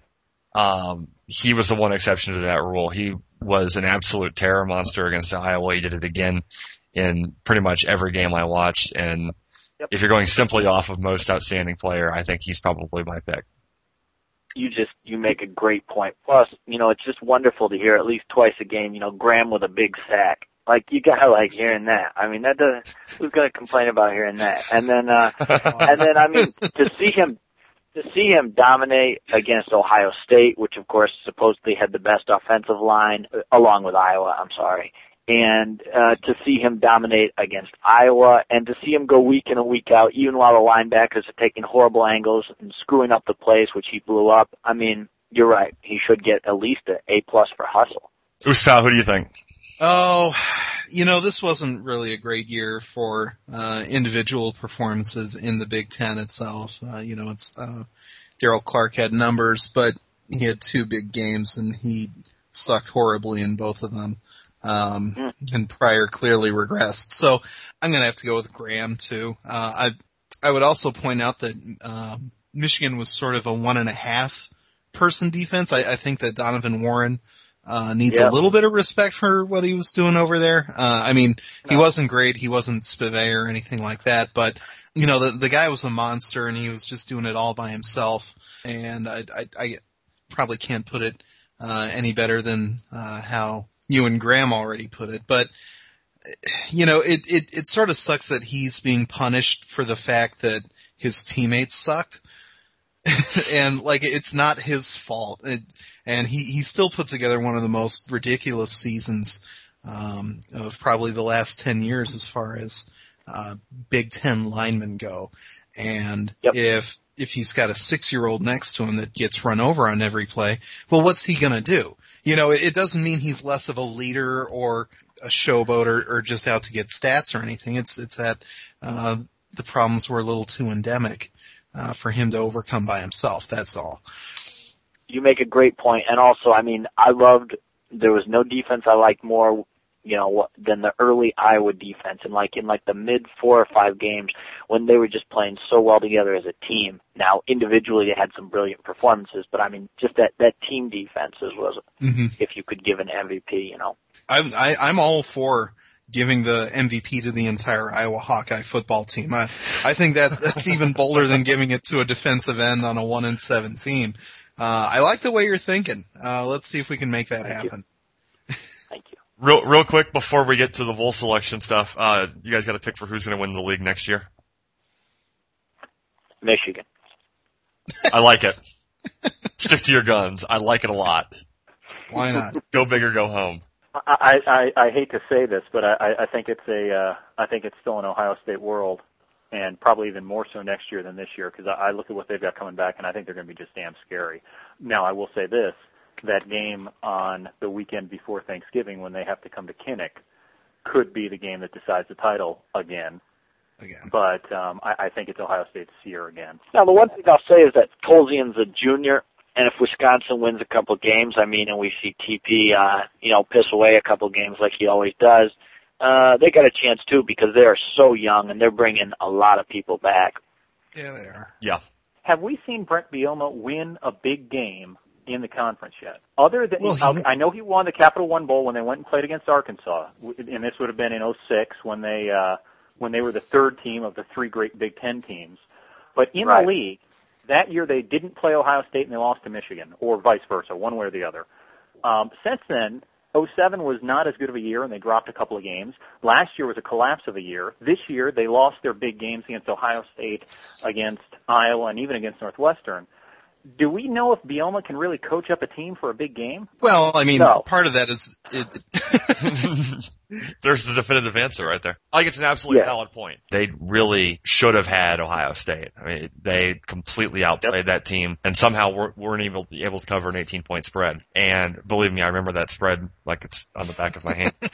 he was the one exception to that rule. He was an absolute terror monster against Iowa. He did it again in pretty much every game I watched. And if you're going simply off of most outstanding player, I think he's probably my pick. You make a great point. Plus, it's just wonderful to hear at least twice a game, Graham with a big sack. Like, you gotta like hearing that. I mean, who's gonna complain about hearing that? And then, I mean, to see him dominate against Ohio State, which of course supposedly had the best offensive line, along with Iowa, and to see him dominate against Iowa, and to see him go week in and week out, even while the linebackers are taking horrible angles and screwing up the plays, which he blew up. I mean, you're right. He should get at least an A+ for hustle. Ustav, who do you think? Oh, this wasn't really a great year for individual performances in the Big Ten itself. It's Daryl Clark had numbers, but he had two big games and he sucked horribly in both of them. And Pryor clearly regressed. So I'm going to have to go with Graham too. I would also point out that Michigan was sort of a 1.5 person defense. I think that Donovan Warren needs a little bit of respect for what he was doing over there. He wasn't great. He wasn't Spivey or anything like that, but the guy was a monster and he was just doing it all by himself. And I probably can't put it, any better than, how you and Graham already put it. But, it sort of sucks that he's being punished for the fact that his teammates sucked. And it's not his fault. And he still puts together one of the most ridiculous seasons of probably the last 10 years as far as Big Ten linemen go. And if he's got a 6-year-old next to him that gets run over on every play, well, what's he gonna do? It doesn't mean he's less of a leader or a showboat or just out to get stats or anything. It's that the problems were a little too endemic for him to overcome by himself. That's all. You make a great point. And also, there was no defense I liked more, than the early Iowa defense. And in the mid 4 or 5 games when they were just playing so well together as a team. Now, individually they had some brilliant performances, but just that team defense was, if you could give an MVP, I'm all for giving the MVP to the entire Iowa Hawkeye football team. I think that's even bolder than giving it to a defensive end on a 1-17. I like the way you're thinking. Let's see if we can make that happen. Thank you. Real quick before we get to the bowl selection stuff, you guys got to pick for who's going to win the league next year? Michigan. I like it. Stick to your guns. I like it a lot. Why not? Go big or go home. I hate to say this, but I think it's still an Ohio State world, and probably even more so next year than this year, because I look at what they've got coming back, and I think they're going to be just damn scary. Now, I will say this, that game on the weekend before Thanksgiving when they have to come to Kinnick could be the game that decides the title again. again. But I think it's Ohio State's year again. Now, the one thing I'll say is that Tolzien's a junior, and if Wisconsin wins a couple games, I mean, and we see TP, piss away a couple games like he always does, they got a chance too because they are so young and they're bringing a lot of people back. Yeah, they are. Yeah. Have we seen Brent Bielema win a big game in the conference yet? Other than, I know he won the Capital One Bowl when they went and played against Arkansas, and this would have been in '06 when they were the third team of the three great Big Ten teams. But in the league, that year they didn't play Ohio State and they lost to Michigan, or vice versa, one way or the other. Since then, '07 was not as good of a year, and they dropped a couple of games. Last year was a collapse of a year. This year, they lost their big games against Ohio State, against Iowa, and even against Northwestern. Do we know if Bielema can really coach up a team for a big game? Well, I mean, part of that is There's the definitive answer right there. I think it's an absolutely valid point. They really should have had Ohio State. I mean, they completely outplayed that team and somehow weren't able to cover an 18-point spread. And believe me, I remember that spread like it's on the back of my hand.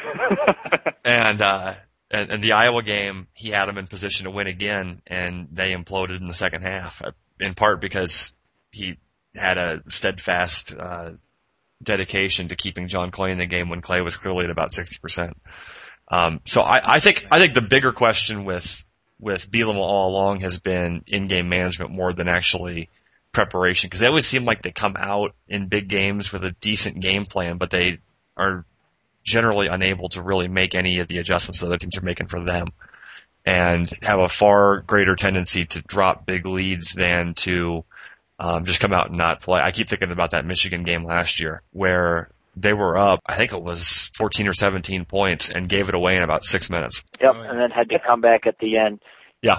And the Iowa game, he had them in position to win again, and they imploded in the second half, in part because he had a steadfast dedication to keeping John Clay in the game when Clay was clearly at about 60%. So I think the bigger question with Bielema all along has been in-game management more than actually preparation, because they always seem like they come out in big games with a decent game plan, but they are generally unable to really make any of the adjustments that other teams are making for them, and have a far greater tendency to drop big leads than to just come out and not play. I keep thinking about that Michigan game last year where they were up, I think it was 14 or 17 points, and gave it away in about 6 minutes. Yep, and then had to come back at the end. Yeah.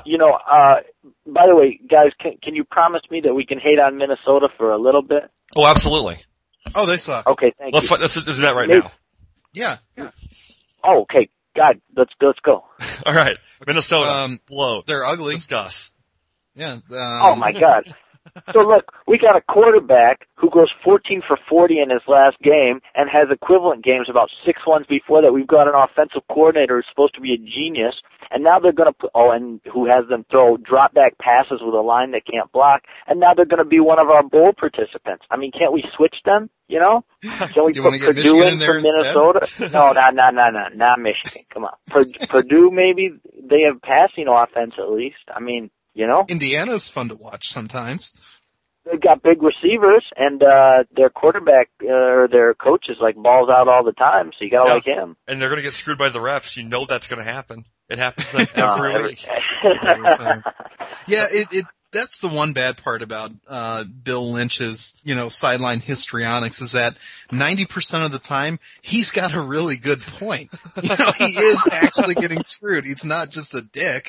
By the way, guys, can you promise me that we can hate on Minnesota for a little bit? Oh, absolutely. Oh, they suck. Okay, thank you. Let's do that right now. Yeah. Oh, okay. God, let's go. All right. Minnesota, blow. They're ugly. Discuss. Yeah. Oh my God. So look, we got a quarterback who goes 14 for 40 in his last game and has equivalent games about 6 ones before that. We've got an offensive coordinator who's supposed to be a genius, and now they're going to and who has them throw drop back passes with a line that can't block, and now they're going to be one of our bowl participants. I mean, can't we switch them? You know? Can we put Purdue in for Minnesota? No, not Michigan. Come on. Purdue, maybe they have passing offense at least. I mean, you know? Indiana's fun to watch sometimes. They've got big receivers, and their quarterback or their coach is like balls out all the time, so you gotta like him. And they're gonna get screwed by the refs. You know that's gonna happen. It happens to them every week. Yeah, that's the one bad part about Bill Lynch's, sideline histrionics is that 90% of the time he's got a really good point. He is actually getting screwed. He's not just a dick.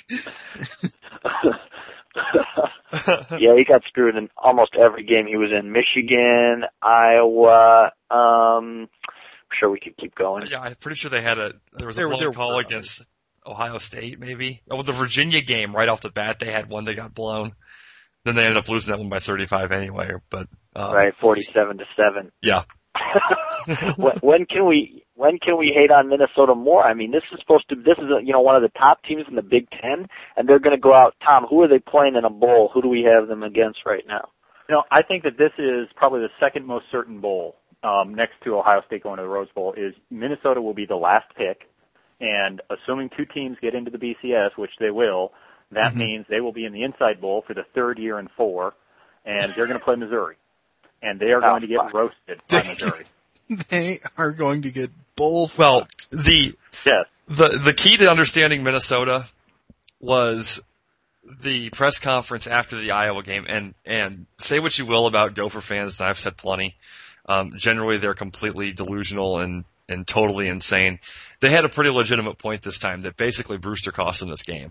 Yeah, he got screwed in almost every game he was in. Michigan, Iowa, I'm sure we could keep going. Yeah, I'm pretty sure there was a blown call against Ohio State, maybe. Oh, the Virginia game, right off the bat, they had one that got blown. Then they ended up losing that one by 35 anyway, but. Right, 47-7. Yeah. When can we hate on Minnesota more? I mean, this is one of the top teams in the Big Ten, and they're going to go out. Tom, who are they playing in a bowl? Who do we have them against right now? I think that this is probably the second most certain bowl, next to Ohio State going to the Rose Bowl, is Minnesota will be the last pick, and assuming two teams get into the BCS, which they will, that means they will be in the Inside Bowl for the third year in 4, and they're going to play Missouri. And they are going to get roasted by Missouri. They are going to get bullfucked. Well, the key to understanding Minnesota was the press conference after the Iowa game, and say what you will about Gopher fans, and I've said plenty. Generally, they're completely delusional and totally insane. They had a pretty legitimate point this time that basically Brewster cost them this game.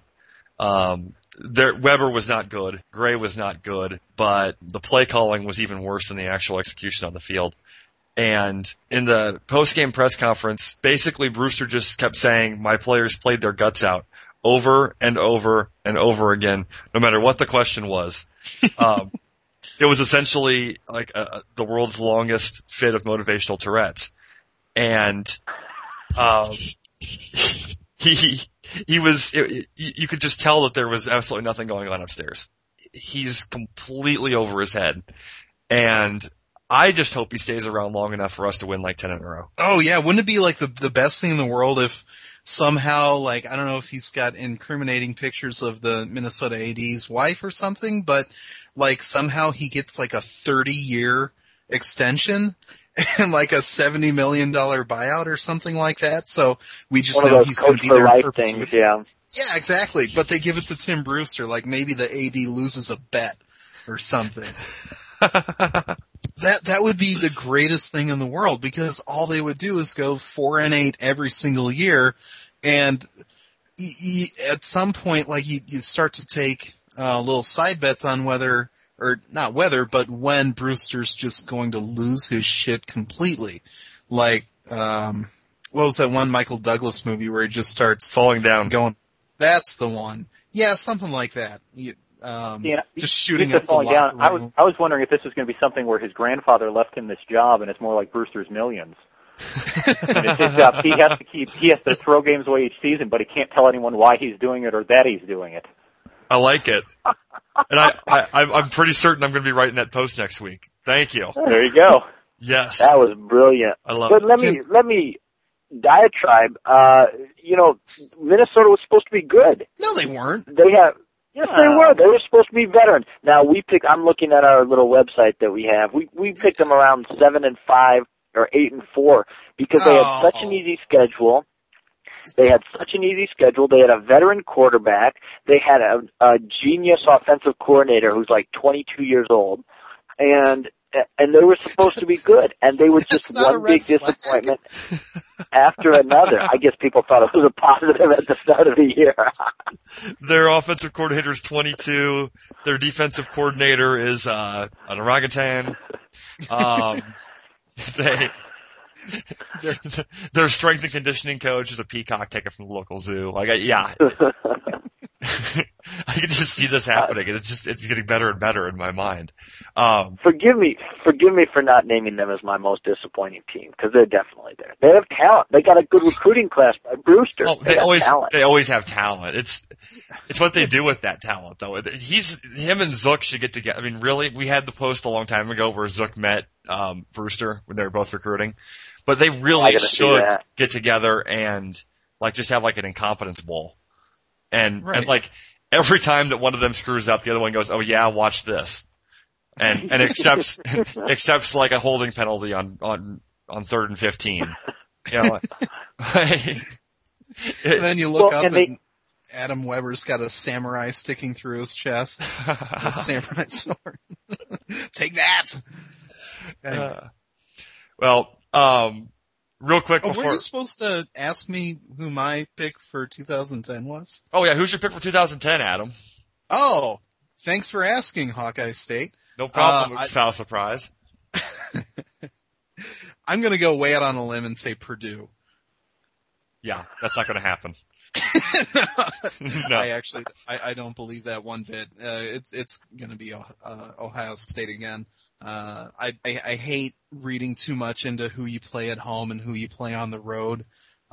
Weber was not good, Gray was not good, but the play calling was even worse than the actual execution on the field. And in the post-game press conference, basically Brewster just kept saying, my players played their guts out over and over and over again, no matter what the question was. It was essentially like the world's longest fit of motivational Tourette's. And he you could just tell that there was absolutely nothing going on upstairs. He's completely over his head. And I just hope he stays around long enough for us to win like 10 in a row. Oh yeah, wouldn't it be like the best thing in the world if somehow, like, I don't know if he's got incriminating pictures of the Minnesota AD's wife or something, but like somehow he gets like a 30-year extension and like a $70 million buyout or something like that. So we just One know of those he's going to be coach for there in life things, perpetuity. yeah. Yeah, exactly. But they give it to Tim Brewster, like maybe the AD loses a bet or something. That would be the greatest thing in the world, because all they would do is go 4-8 every single year, and at some point, like you start to take little side bets on whether, or not whether, but when Brewster's just going to lose his shit completely. Like, what was that one Michael Douglas movie where he just starts Falling down. going? That's the one. Yeah, something like that. Just shooting He's up the falling locker down. room. I was wondering if this was going to be something where his grandfather left him this job, and it's more like Brewster's Millions. And it's his job. He has to throw games away each season, but he can't tell anyone why he's doing it or that he's doing it. I like it. And I'm pretty certain I'm going to be writing that post next week. Thank you. There you go. Yes. That was brilliant. I love but it. let me diatribe. Minnesota was supposed to be good. No, they weren't. Yes, they were. They were supposed to be veterans. Now I'm looking at our little website that we have. We picked them around 7-5 or 8-4 because they had such an easy schedule. They had a veteran quarterback. They had a genius offensive coordinator who's like 22 years old, and they were supposed to be good, and they were just one big disappointment after another. I guess people thought it was a positive at the start of the year. Their offensive coordinator is 22. Their defensive coordinator is an orangutan. Their strength and conditioning coach is a peacock taken from the local zoo. I can just see this happening, and it's getting better and better in my mind. Forgive me for not naming them as my most disappointing team, because they're definitely there. They have talent. They got a good recruiting class by Brewster. Well, they always have talent. It's what they do with that talent, though. Him and Zook should get together. I mean, really, we had the post a long time ago where Zook met Brewster when they were both recruiting, but they really should get together and like just have like an incompetence bowl, and like every time that one of them screws up, the other one goes, "Oh yeah, watch this," and accepts like a holding penalty on 3rd and 15. You know, and then you look up and Adam Weber's got a samurai sticking through his chest. A samurai sword. Take that! Anyway. Real quick before... were you supposed to ask me who my pick for 2010 was? Oh yeah, who's your pick for 2010, Adam? Oh, thanks for asking, Hawkeye State. No problem, it's foul surprise. I'm gonna go way out on a limb and say Purdue. Yeah, that's not gonna happen. No. I don't believe that one bit. It's gonna be Ohio State again. I hate reading too much into who you play at home and who you play on the road.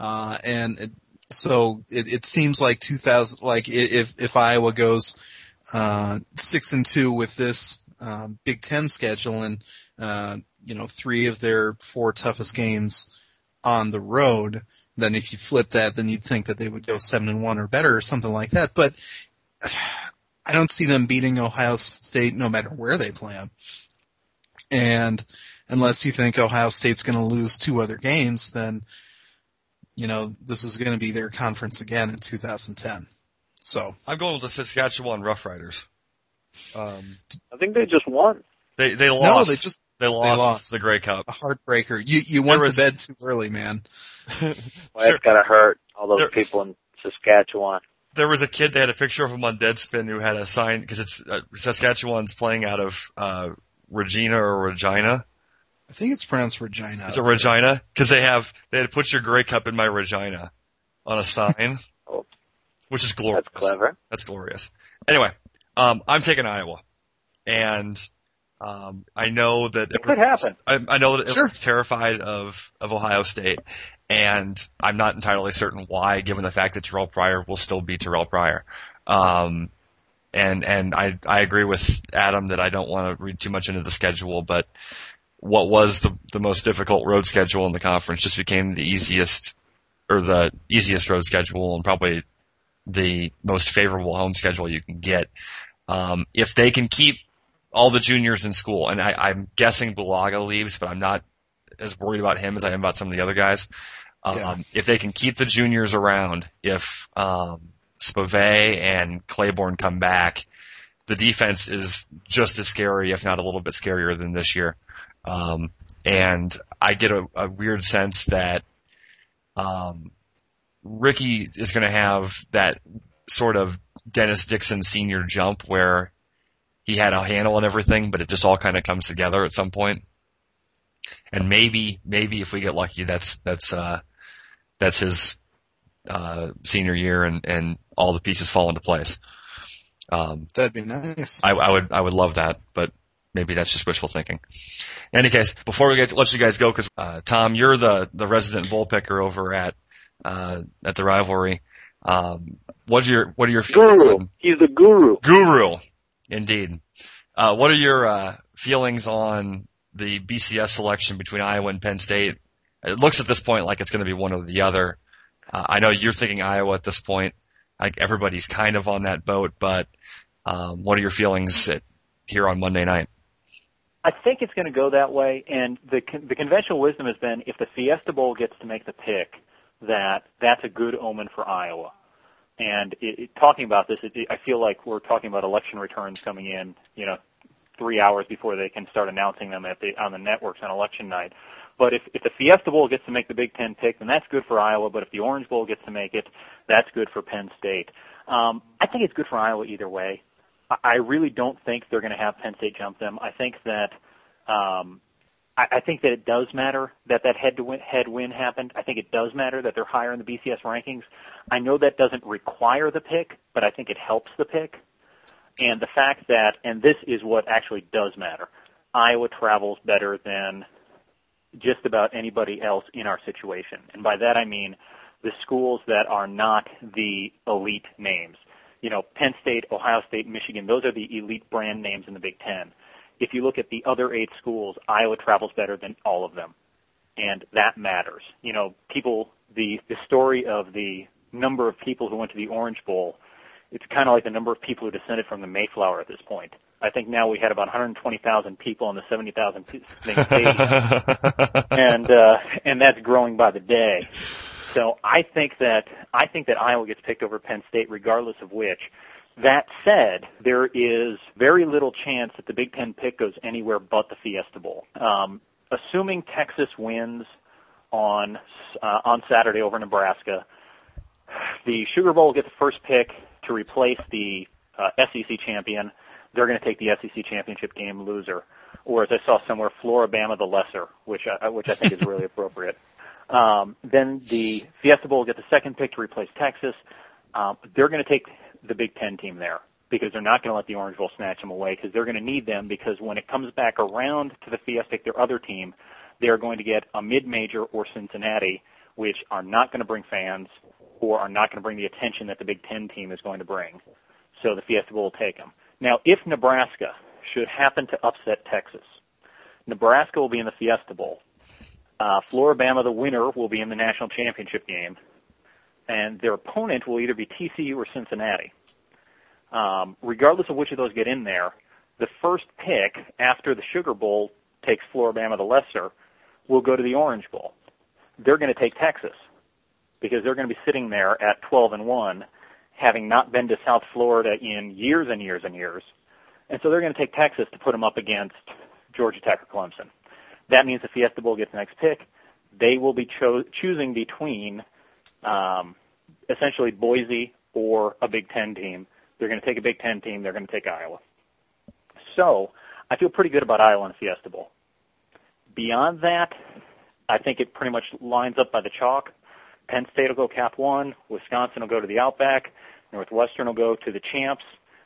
So it seems like 2000, like if Iowa goes, 6-2 with this, Big Ten schedule and, 3 of their 4 toughest games on the road, then if you flip that, then you'd think that they would go 7-1 or better or something like that. But I don't see them beating Ohio State no matter where they play them. And unless you think Ohio State's going to lose 2 other games, then, this is going to be their conference again in 2010. So I'm going with the Saskatchewan Roughriders. I think they just won. They lost. No, they lost the Grey Cup. A heartbreaker. You went to bed too early, man. Well, that's gotta hurt all those people in Saskatchewan. There was a kid, they had a picture of him on Deadspin who had a sign, because it's, Saskatchewan's playing out of, Regina or Regina. I think it's pronounced Regina. Is it Regina? Because they had to put your Grey Cup in my Regina on a sign. Oh. Which is glorious. That's clever. That's glorious. Anyway, I'm taking Iowa. And, I know that it could happen. I know that Sure. everyone's terrified of Ohio State, and I'm not entirely certain why, given the fact that Terrell Pryor will still be Terrell Pryor. And I agree with Adam that I don't want to read too much into the schedule, but what was the most difficult road schedule in the conference just became the easiest road schedule and probably the most favorable home schedule you can get. If they can keep all the juniors in school, and I'm guessing Bulaga leaves, but I'm not as worried about him as I am about some of the other guys. If they can keep the juniors around, if Spivey and Claiborne come back, the defense is just as scary, if not a little bit scarier than this year. And I get a weird sense that Ricky is going to have that sort of Dennis Dixon senior jump where he had a handle on everything, but it just all kind of comes together at some point. And maybe if we get lucky, that's his senior year and all the pieces fall into place. That'd be nice. I would love that, but maybe that's just wishful thinking. In any case, before we let you guys go, because Tom, you're the resident bull picker over at the rivalry. What are your feelings? Guru. He's the guru. Guru, indeed. What are your feelings on the BCS selection between Iowa and Penn State? It looks at this point like it's going to be one or the other. I know you're thinking Iowa at this point. Like everybody's kind of on that boat, but what are your feelings here on Monday night? I think it's going to go that way, and the conventional wisdom has been if the Fiesta Bowl gets to make the pick, that's a good omen for Iowa. And talking about this, I feel like we're talking about election returns coming in, 3 hours before they can start announcing them on the networks on election night. But if the Fiesta Bowl gets to make the Big Ten pick, then that's good for Iowa. But if the Orange Bowl gets to make it, that's good for Penn State. I think it's good for Iowa either way. I really don't think they're going to have Penn State jump them. I think that it does matter that head win happened. I think it does matter that they're higher in the BCS rankings. I know that doesn't require the pick, but I think it helps the pick. And the fact that, and this is what actually does matter, Iowa travels better than just about anybody else in our situation. And by that I mean the schools that are not the elite names. Penn State, Ohio State, Michigan, those are the elite brand names in the Big Ten. If you look at the other 8 schools, Iowa travels better than all of them. And that matters. The story of the number of people who went to the Orange Bowl, it's kind of like the number of people who descended from the Mayflower at this point. I think now we had about 120,000 people in the 70,000 thing stadium. And that's growing by the day. So I think that Iowa gets picked over Penn State regardless of which. That said, there is very little chance that the Big Ten pick goes anywhere but the Fiesta Bowl. Assuming Texas wins on Saturday over Nebraska, the Sugar Bowl gets the first pick to replace the SEC champion. They're going to take the SEC championship game loser, or as I saw somewhere, Floribama the lesser, which I think is really appropriate. Then the Fiesta Bowl gets the second pick to replace Texas. They're going to take the Big Ten team there because they're not going to let the Orange Bowl snatch them away because they're going to need them because when it comes back around to the Fiesta, their other team, they're going to get a mid-major or Cincinnati, which are not going to bring fans or are not going to bring the attention that the Big Ten team is going to bring. So the Fiesta Bowl will take them. Now, if Nebraska should happen to upset Texas, Nebraska will be in the Fiesta Bowl. Floribama, the winner, will be in the national championship game, and their opponent will either be TCU or Cincinnati. Regardless of which of those get in there, the first pick after the Sugar Bowl takes Floribama the lesser will go to the Orange Bowl. They're going to take Texas because they're going to be sitting there at 12-1, having not been to South Florida in years and years and years. And so they're going to take Texas to put them up against Georgia Tech or Clemson. That means the Fiesta Bowl gets the next pick. They will be choosing between essentially Boise or a Big Ten team. They're going to take a Big Ten team. They're going to take Iowa. So I feel pretty good about Iowa in the Fiesta Bowl. Beyond that, I think it pretty much lines up by the chalk. Penn State will go Cap 1. Wisconsin will go to the Outback. Northwestern will go to the champs.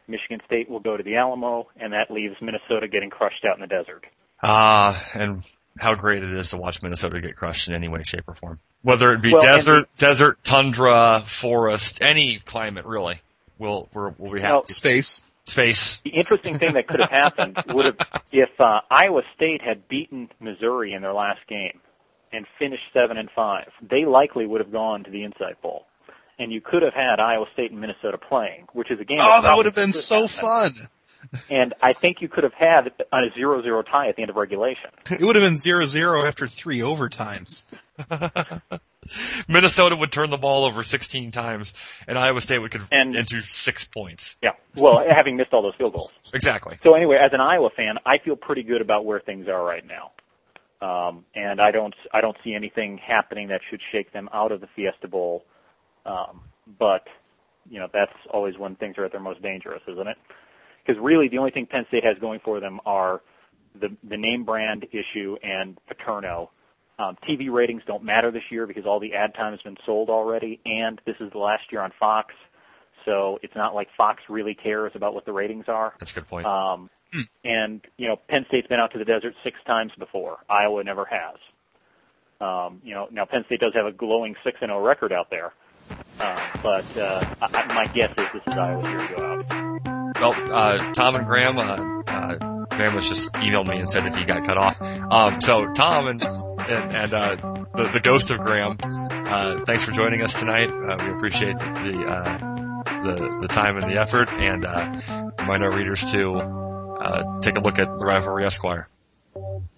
Michigan State will go to the Alamo, and that leaves Minnesota getting crushed out in the desert. And how great it is to watch Minnesota get crushed in any way, shape, or form. Whether it be desert, tundra, forest, any climate really, we'll be happy. Space. The interesting thing that could have happened would have, if Iowa State had beaten Missouri in their last game and finished 7-5, they likely would have gone to the Insight Bowl. And you could have had Iowa State and Minnesota playing, which is a game. Oh, that would have been so fun. And I think you could have had a 0-0 tie at the end of regulation. It would have been 0-0 after 3 overtimes. Minnesota would turn the ball over 16 times, and Iowa State would convert into 6 points. Yeah, well, having missed all those field goals. Exactly. So anyway, as an Iowa fan, I feel pretty good about where things are right now. And I don't see anything happening that should shake them out of the Fiesta Bowl. But, that's always when things are at their most dangerous, isn't it? Because really the only thing Penn State has going for them are the name brand issue and Paterno. TV ratings don't matter this year because all the ad time has been sold already, and this is the last year on Fox, so it's not like Fox really cares about what the ratings are. That's a good point. And, Penn State's been out to the desert 6 times before. Iowa never has. Now Penn State does have a glowing 6-0 record out there. But my guess is this is Iowa's year to go out. Well, Tom and Graham, Graham was just emailed me and said that he got cut off. So Tom and the ghost of Graham, thanks for joining us tonight. We appreciate the time and the effort, and remind our readers to take a look at the Rivalry Esquire.